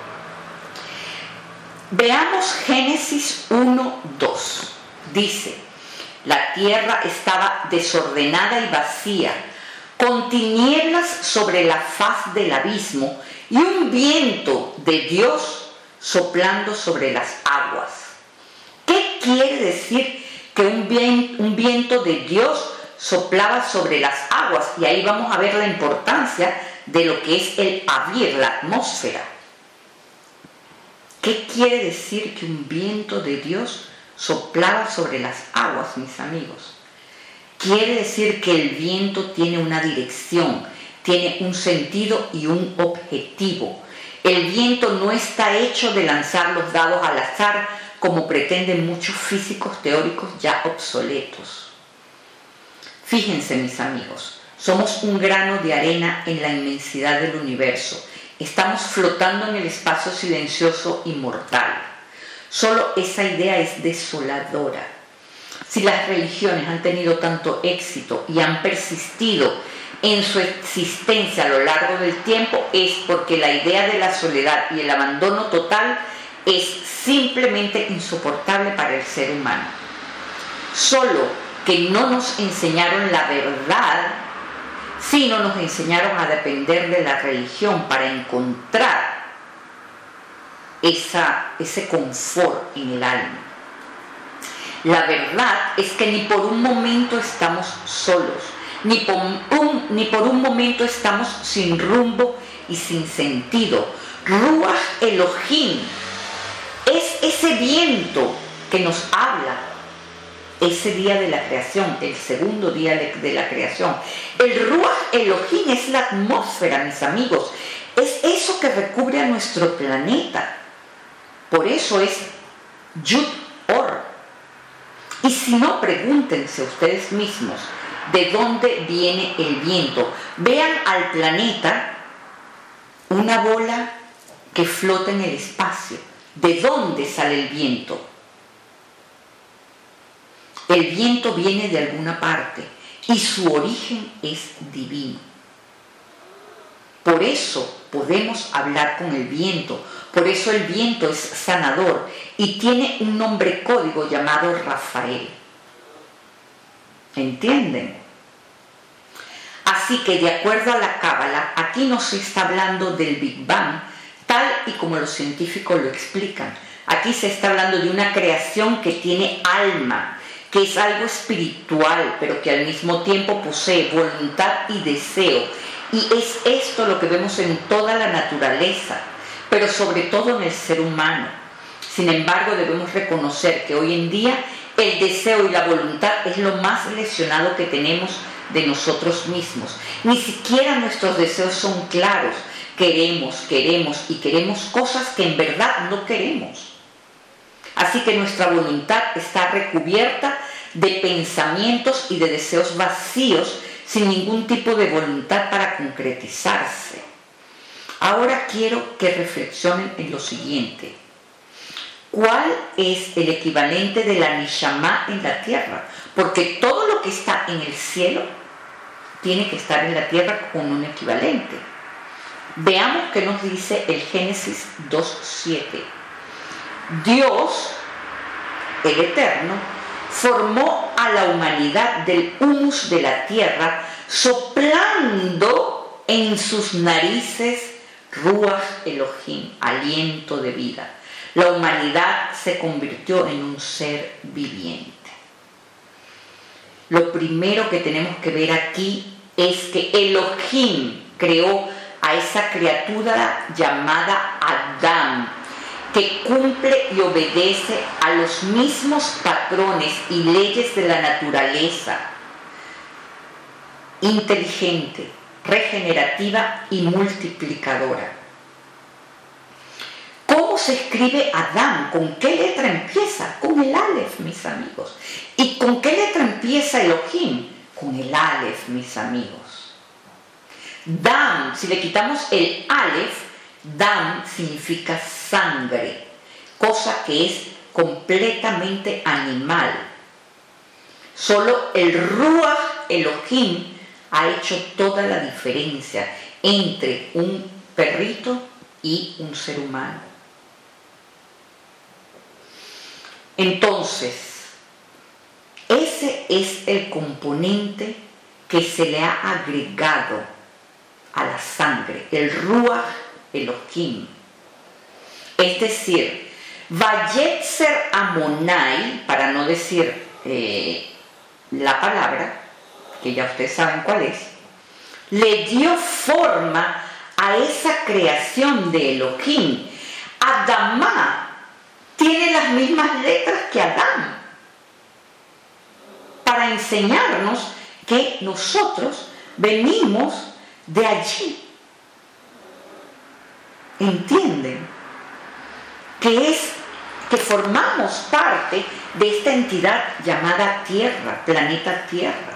Veamos Génesis uno dos. Dice: la tierra estaba desordenada y vacía, con tinieblas sobre la faz del abismo y un viento de Dios soplando sobre las aguas. ¿Qué quiere decir que un viento, un viento de Dios soplaba sobre las aguas? Y ahí vamos a ver la importancia de lo que es el avir, la atmósfera. ¿Qué quiere decir que un viento de Dios soplaba sobre las aguas, mis amigos? Quiere decir que el viento tiene una dirección, tiene un sentido y un objetivo. El viento no está hecho de lanzar los dados al azar, como pretenden muchos físicos teóricos ya obsoletos. Fíjense, mis amigos, somos un grano de arena en la inmensidad del universo. Estamos flotando en el espacio silencioso y mortal. Solo esa idea es desoladora. Si las religiones han tenido tanto éxito y han persistido en su existencia a lo largo del tiempo, es porque la idea de la soledad y el abandono total es simplemente insoportable para el ser humano. Solo que no nos enseñaron la verdad, sino nos enseñaron a depender de la religión para encontrar esa, ese confort en el alma. La verdad es que ni por un momento estamos solos, ni por un, ni por un momento estamos sin rumbo y sin sentido. Ruach Elohim es ese viento que nos habla ese día de la creación, el segundo día de, de la creación. El Ruach Elohim es la atmósfera, mis amigos, es eso que recubre a nuestro planeta. Por eso es Yud Or. Y si no, pregúntense ustedes mismos de dónde viene el viento. Vean al planeta, una bola que flota en el espacio. ¿De dónde sale el viento? El viento viene de alguna parte y su origen es divino. Por eso podemos hablar con el viento, por eso el viento es sanador y tiene un nombre código llamado Rafael. ¿Entienden? Así que de acuerdo a la Cábala, aquí no se está hablando del Big Bang, tal y como los científicos lo explican. Aquí se está hablando de una creación que tiene alma, que es algo espiritual, pero que al mismo tiempo posee voluntad y deseo. Y es esto lo que vemos en toda la naturaleza, pero sobre todo en el ser humano. Sin embargo, debemos reconocer que hoy en día el deseo y la voluntad es lo más lesionado que tenemos de nosotros mismos. Ni siquiera nuestros deseos son claros. Queremos, queremos y queremos cosas que en verdad no queremos. Así que nuestra voluntad está recubierta de pensamientos y de deseos vacíos, sin ningún tipo de voluntad para concretizarse. Ahora quiero que reflexionen en lo siguiente. ¿Cuál es el equivalente de la Neshama en la tierra? Porque todo lo que está en el cielo tiene que estar en la tierra con un equivalente. Veamos qué nos dice el Génesis dos siete. Dios, el Eterno, formó a la humanidad del humus de la tierra, soplando en sus narices Ruach Elohim, aliento de vida. La humanidad se convirtió en un ser viviente. Lo primero que tenemos que ver aquí es que Elohim creó a esa criatura llamada Adán, que cumple y obedece a los mismos patrones y leyes de la naturaleza, inteligente, regenerativa y multiplicadora. ¿Cómo se escribe Adán? ¿Con qué letra empieza? Con el Aleph, mis amigos. ¿Y con qué letra empieza Elohim? Con el Aleph, mis amigos. Dam, si le quitamos el Aleph, Dam significa sangre, cosa que es completamente animal. Solo el Ruach Elohim ha hecho toda la diferencia entre un perrito y un ser humano. Entonces, ese es el componente que se le ha agregado a la sangre, el Ruach Elohim. Es decir, Vayetzer Amonai, para no decir eh, la palabra, que ya ustedes saben cuál es, le dio forma a esa creación de Elohim. Adamá tiene las mismas letras que Adán, para enseñarnos que nosotros venimos de allí. ¿Entienden? Que es que formamos parte de esta entidad llamada Tierra, planeta Tierra.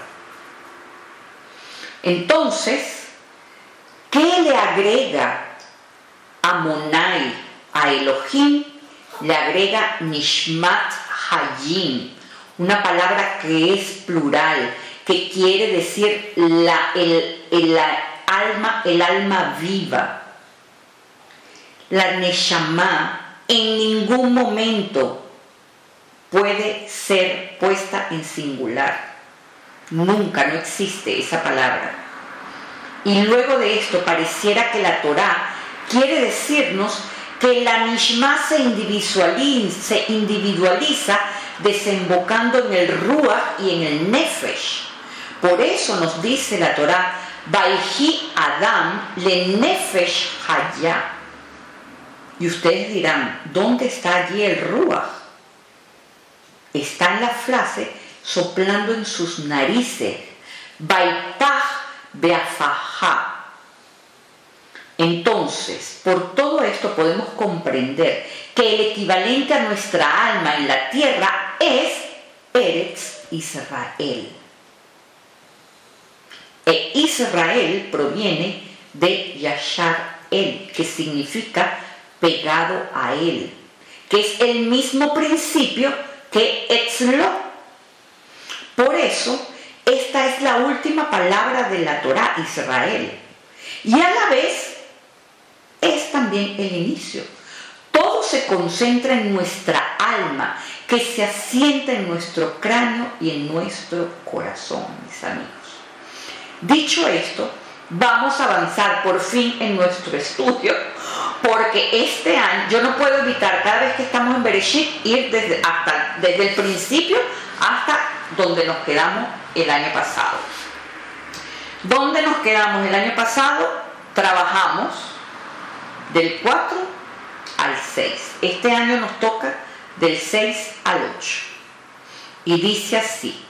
Entonces, ¿qué le agrega a Monai, a Elohim? Le agrega Nishmat Hayim, una palabra que es plural, que quiere decir la, el, el, la alma, el alma viva. La Neshama en ningún momento puede ser puesta en singular. Nunca, no existe esa palabra. Y luego de esto pareciera que la Torá quiere decirnos que la Nishma se individualiza, se individualiza desembocando en el Ruach y en el Nefesh. Por eso nos dice la Torá, Vaihi Adam le Nefesh Hayah. Y ustedes dirán, ¿dónde está allí el Ruach? Está en la frase soplando en sus narices, Vaipach Beafajá. Entonces, por todo esto podemos comprender que el equivalente a nuestra alma en la tierra es Eretz Israel. E Israel proviene de Yashar El, que significa pegado a él, que es el mismo principio que Etzlo. Por eso, esta es la última palabra de la Torá, Israel, y a la vez es también el inicio. Todo se concentra en nuestra alma, que se asienta en nuestro cráneo y en nuestro corazón, mis amigos. Dicho esto, vamos a avanzar por fin en nuestro estudio, porque este año yo no puedo evitar, cada vez que estamos en Bereshit, ir desde, hasta, desde el principio hasta donde nos quedamos el año pasado. ¿Dónde nos quedamos el año pasado? Trabajamos del cuatro al seis. Este año nos toca del seis al ocho. Y dice así: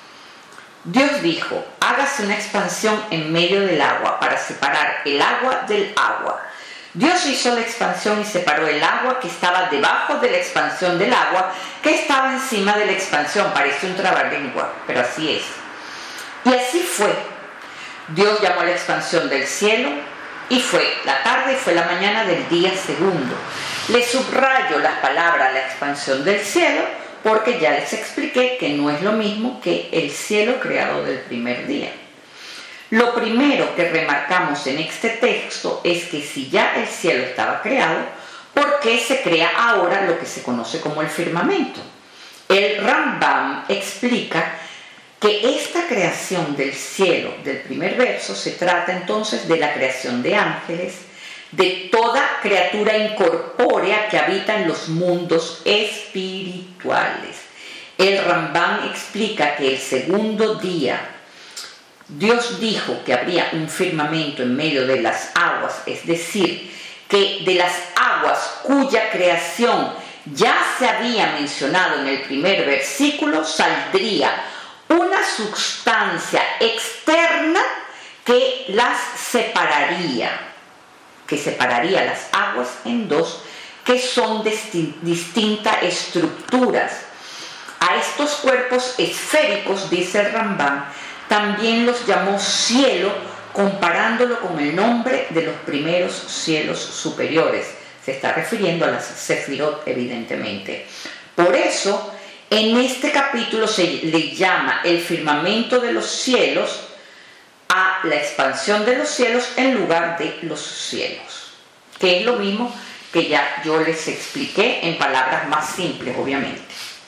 Dios dijo, hágase una expansión en medio del agua para separar el agua del agua. Dios hizo la expansión y separó el agua que estaba debajo de la expansión del agua que estaba encima de la expansión. Parece un trabalengua, pero así es. Y así fue. Dios llamó a la expansión del cielo, y fue la tarde y fue la mañana del día segundo. Le subrayo las palabras la expansión del cielo, porque ya les expliqué que no es lo mismo que el cielo creado del primer día. Lo primero que remarcamos en este texto es que si ya el cielo estaba creado, ¿por qué se crea ahora lo que se conoce como el firmamento? El Rambam explica que esta creación del cielo del primer verso se trata entonces de la creación de ángeles, de toda criatura incorpórea que habita en los mundos espirituales. El Rambam explica que el segundo día Dios dijo que habría un firmamento en medio de las aguas, es decir, que de las aguas cuya creación ya se había mencionado en el primer versículo, saldría una sustancia externa que las separaría, que separaría las aguas en dos, que son distintas estructuras. A estos cuerpos esféricos, dice el Rambam, también los llamó cielo, comparándolo con el nombre de los primeros cielos superiores. Se está refiriendo a las Sefirot, evidentemente. Por eso, en este capítulo se le llama el firmamento de los cielos a la expansión de los cielos en lugar de los cielos, que es lo mismo que ya yo les expliqué en palabras más simples, obviamente.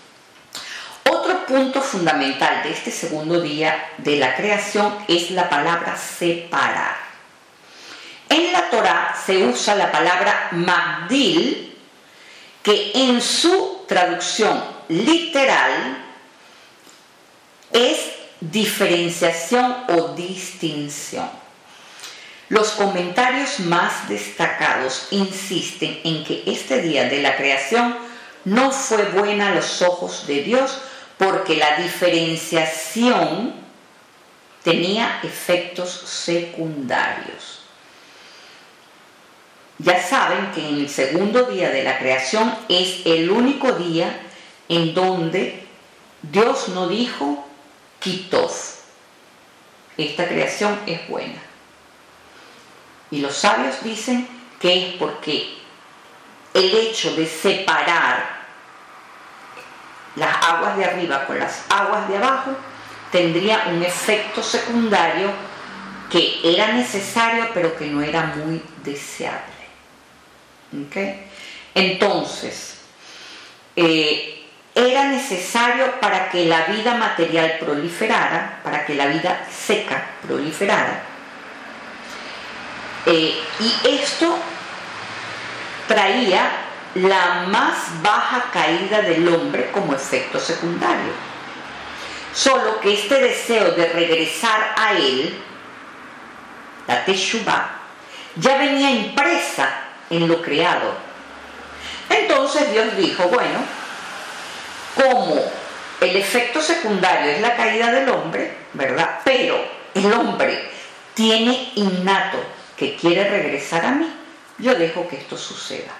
Otro punto fundamental de este segundo día de la creación es la palabra separar. En la Torá se usa la palabra magdil, que en su traducción literal es diferenciación o distinción. Los comentarios más destacados insisten en que este día de la creación no fue buena a los ojos de Dios porque la diferenciación tenía efectos secundarios. Ya saben que en el segundo día de la creación es el único día en donde Dios no dijo Kitov, esta creación es buena. Y los sabios dicen que es porque el hecho de separar las aguas de arriba con las aguas de abajo tendría un efecto secundario que era necesario pero que no era muy deseable. ¿Okay? Entonces, eh, era necesario para que la vida material proliferara, para que la vida seca proliferara, eh, y esto traía la más baja caída del hombre como efecto secundario. Solo que este deseo de regresar a él, la Teshuvah, ya venía impresa en lo creado. Entonces Dios dijo, bueno, como el efecto secundario es la caída del hombre, ¿verdad? Pero el hombre tiene innato que quiere regresar a mí, yo dejo que esto suceda.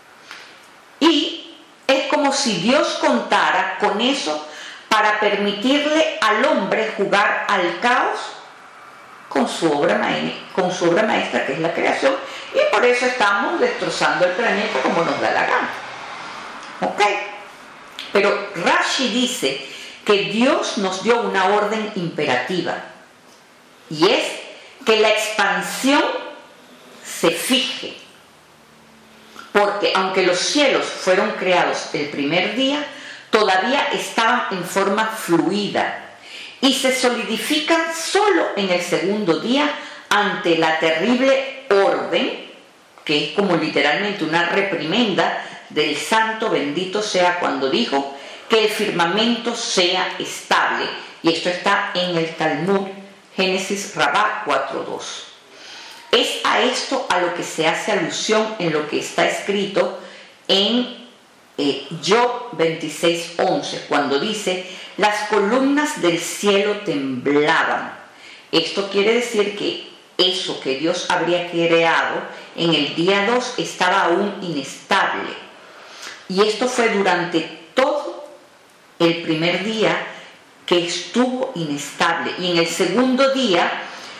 Y es como si Dios contara con eso para permitirle al hombre jugar al caos con su obra maestra, con su obra maestra que es la creación, y por eso estamos destrozando el planeta como nos da la gana. ¿Ok? Pero Rashi dice que Dios nos dio una orden imperativa, y es que la expansión se fije, porque aunque los cielos fueron creados el primer día, todavía estaban en forma fluida y se solidifican solo en el segundo día ante la terrible orden, que es como literalmente una reprimenda del santo bendito sea cuando dijo que el firmamento sea estable, y esto está en el Talmud Génesis Rabá cuatro dos. Es a esto a lo que se hace alusión en lo que está escrito en eh, Job veintiséis once, cuando dice: las columnas del cielo temblaban. Esto quiere decir que eso que Dios habría creado en el día dos estaba aún inestable. Y esto fue durante todo el primer día que estuvo inestable. Y en el segundo día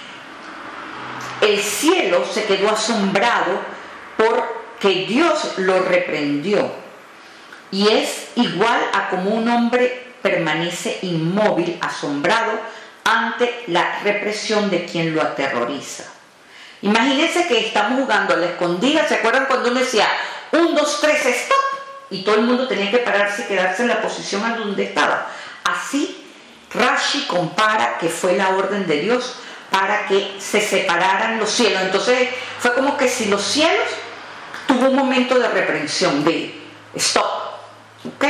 el cielo se quedó asombrado porque Dios lo reprendió. Y es igual a como un hombre permanece inmóvil, asombrado ante la represión de quien lo aterroriza. Imagínense que estamos jugando a la escondida. ¿Se acuerdan cuando uno decía un, dos, tres, stop? Y todo el mundo tenía que pararse y quedarse en la posición a donde estaba. Así Rashi compara que fue la orden de Dios para que se separaran los cielos. Entonces fue como que si los cielos tuvo un momento de reprensión, de stop, ¿ok?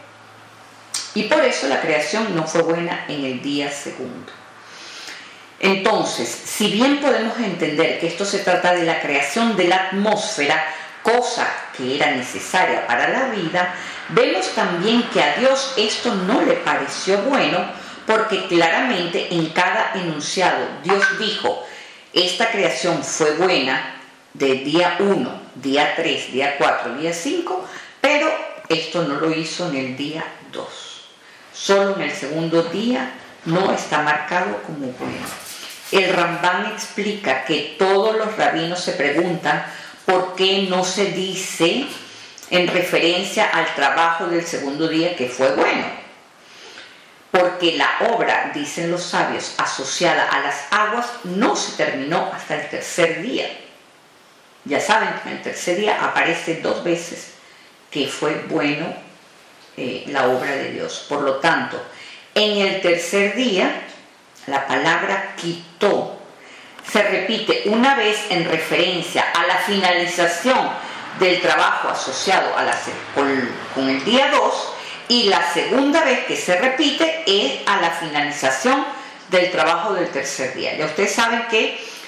Y por eso la creación no fue buena en el día segundo. Entonces, si bien podemos entender que esto se trata de la creación de la atmósfera, cosa que era necesaria para la vida, vemos también que a Dios esto no le pareció bueno, porque claramente en cada enunciado Dios dijo: esta creación fue buena de día uno, día tres, día cuatro, día cinco, pero esto no lo hizo en el día dos. Solo en el segundo día no está marcado como bueno. El Rambam explica que todos los rabinos se preguntan por qué no se dice en referencia al trabajo del segundo día que fue bueno. Porque la obra, dicen los sabios, asociada a las aguas no se terminó hasta el tercer día. Ya saben que en el tercer día aparece dos veces que fue bueno eh, la obra de Dios. Por lo tanto, en el tercer día, la palabra quitó se repite una vez en referencia a la finalización del trabajo asociado a la, con, con el día dos, y la segunda vez que se repite es a la finalización del trabajo del tercer día. Ya ustedes saben que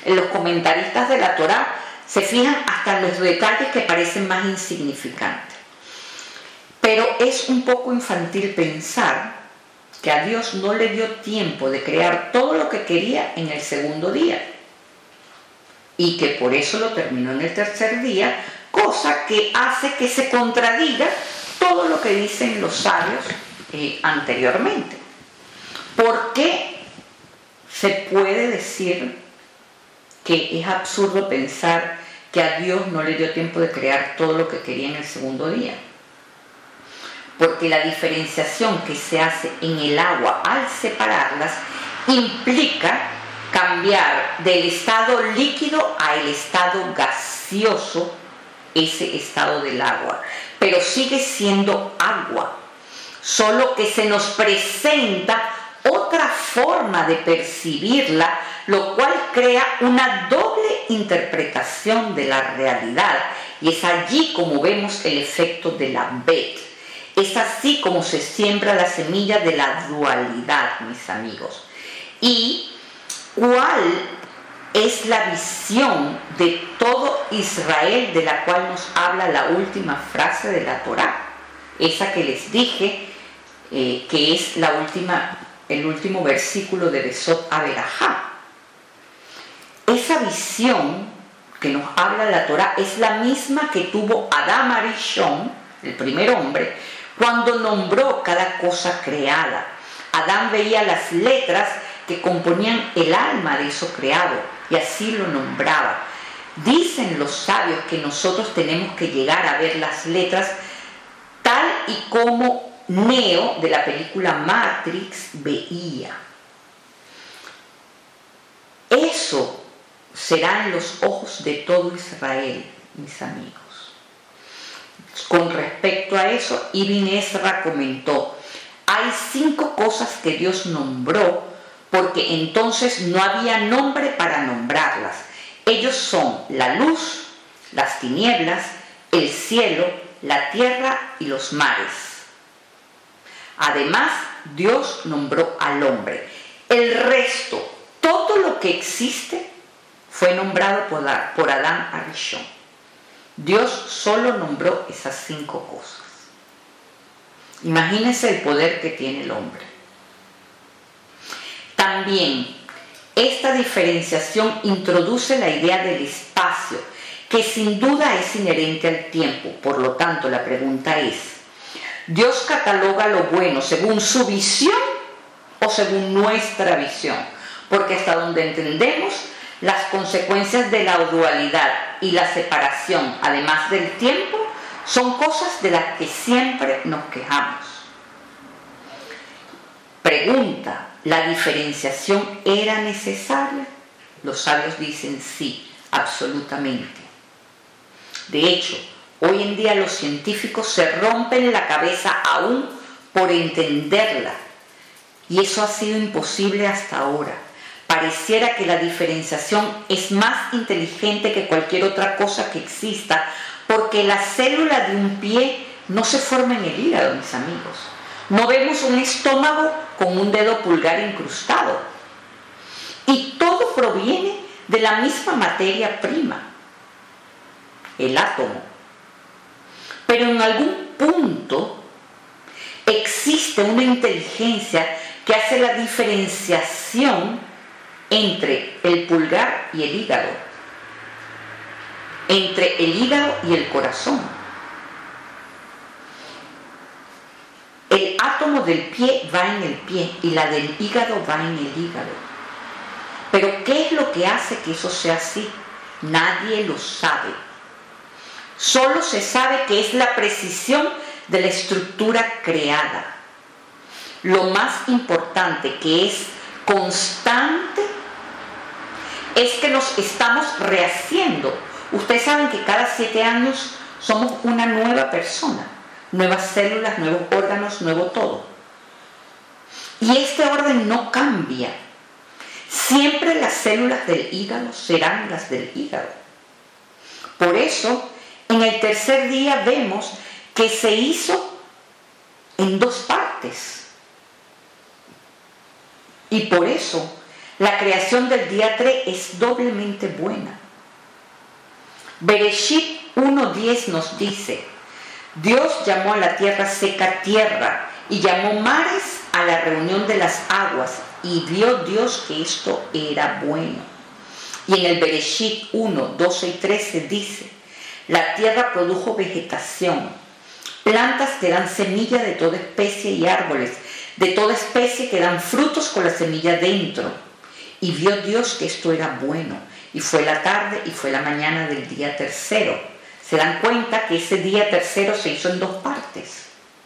los comentaristas de la Torá se fijan hasta en los detalles que parecen más insignificantes. Pero es un poco infantil pensar que a Dios no le dio tiempo de crear todo lo que quería en el segundo día y que por eso lo terminó en el tercer día, cosa que hace que se contradiga todo lo que dicen los sabios eh, anteriormente. ¿Por qué se puede decir que es absurdo pensar que a Dios no le dio tiempo de crear todo lo que quería en el segundo día? Porque la diferenciación que se hace en el agua al separarlas implica cambiar del estado líquido al estado gaseoso ese estado del agua, pero sigue siendo agua, solo que se nos presenta otra forma de percibirla, lo cual crea una doble interpretación de la realidad, y es allí como vemos el efecto de la Bet. Es así como se siembra la semilla de la dualidad, mis amigos. ¿Y cuál es la visión de todo Israel de la cual nos habla la última frase de la Torá? Esa que les dije, eh, que es la última, el último versículo de Besot Aberajá. Esa visión que nos habla la Torá es la misma que tuvo Adán Arishon, el primer hombre, cuando nombró cada cosa creada. Adán veía las letras que componían el alma de eso creado y así lo nombraba. Dicen los sabios que nosotros tenemos que llegar a ver las letras tal y como Neo de la película Matrix veía. Eso será en los ojos de todo Israel, mis amigos. Con respecto a eso, Ibn Ezra comentó: hay cinco cosas que Dios nombró porque entonces no había nombre para nombrarlas. Ellos son la luz, las tinieblas, el cielo, la tierra y los mares. Además, Dios nombró al hombre. El resto, todo lo que existe, fue nombrado por, por Adán Arishon. Dios solo nombró esas cinco cosas. Imagínense el poder que tiene el hombre. También, esta diferenciación introduce la idea del espacio, que sin duda es inherente al tiempo. Por lo tanto, la pregunta es: ¿Dios cataloga lo bueno según su visión o según nuestra visión? Porque hasta donde entendemos, las consecuencias de la dualidad y la separación, además del tiempo, son cosas de las que siempre nos quejamos. Pregunta: ¿la diferenciación era necesaria? Los sabios dicen sí, absolutamente. De hecho, hoy en día los científicos se rompen la cabeza aún por entenderla, y eso ha sido imposible hasta ahora. Pareciera que la diferenciación es más inteligente que cualquier otra cosa que exista, porque la célula de un pie no se forma en el hígado, mis amigos. No vemos un estómago con un dedo pulgar incrustado. Y todo proviene de la misma materia prima, el átomo. Pero en algún punto existe una inteligencia que hace la diferenciación entre el pulgar y el hígado, entre el hígado y el corazón. El átomo del pie va en el pie y la del hígado va en el hígado. Pero ¿qué es lo que hace que eso sea así? Nadie lo sabe. Solo se sabe que es la precisión de la estructura creada. Lo más importante, que es constante, es que nos estamos rehaciendo. Ustedes saben que cada siete años somos una nueva persona, nuevas células, nuevos órganos, nuevo todo. Y este orden no cambia. Siempre las células del hígado serán las del hígado. Por eso, en el tercer día vemos que se hizo en dos partes. Y por eso La creación del día tres es doblemente buena. Bereshit uno diez nos dice: Dios llamó a la tierra seca tierra y llamó mares a la reunión de las aguas, y vio Dios que esto era bueno. Y en el Bereshit uno doce y trece dice: la tierra produjo vegetación, plantas que dan semilla de toda especie y árboles de toda especie que dan frutos con la semilla dentro. Y vio Dios que esto era bueno. Y fue la tarde y fue la mañana del día tercero. Se dan cuenta que ese día tercero se hizo en dos partes.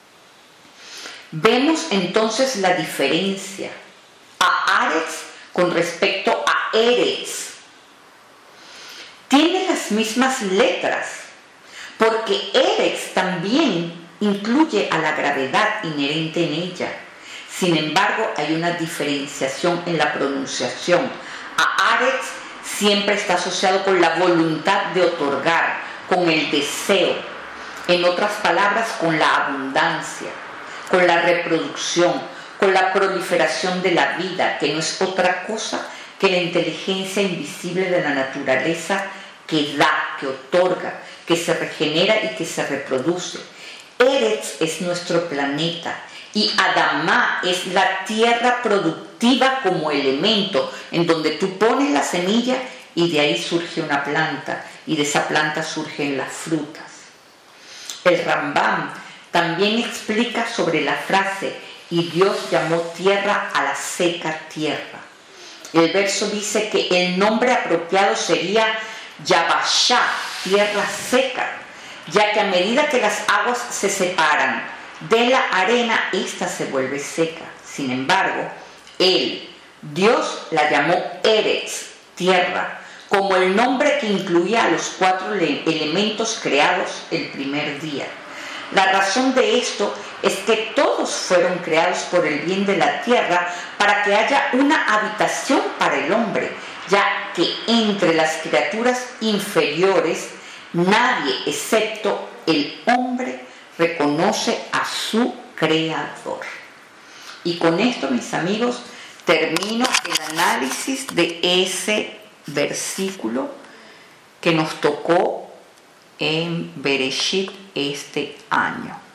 Vemos entonces la diferencia a Aretz con respecto a Eretz. Tiene las mismas letras, porque Eretz también incluye a la gravedad inherente en ella. Sin embargo, hay una diferenciación en la pronunciación. A Aretz siempre está asociado con la voluntad de otorgar, con el deseo. En otras palabras, con la abundancia, con la reproducción, con la proliferación de la vida, que no es otra cosa que la inteligencia invisible de la naturaleza que da, que otorga, que se regenera y que se reproduce. Eretz es nuestro planeta y Adamá es la tierra productiva como elemento en donde tú pones la semilla y de ahí surge una planta y de esa planta surgen las frutas. El Rambam también explica sobre la frase y Dios llamó tierra a la seca tierra. El verso dice que el nombre apropiado sería Yabashá, tierra seca, ya que a medida que las aguas se separan de la arena, ésta se vuelve seca. Sin embargo, él, Dios, la llamó Eretz, tierra, como el nombre que incluía a los cuatro elementos creados el primer día. La razón de esto es que todos fueron creados por el bien de la tierra para que haya una habitación para el hombre, ya que entre las criaturas inferiores nadie excepto el hombre reconoce a su creador. Y con esto, mis amigos, termino el análisis de ese versículo que nos tocó en Bereshit este año.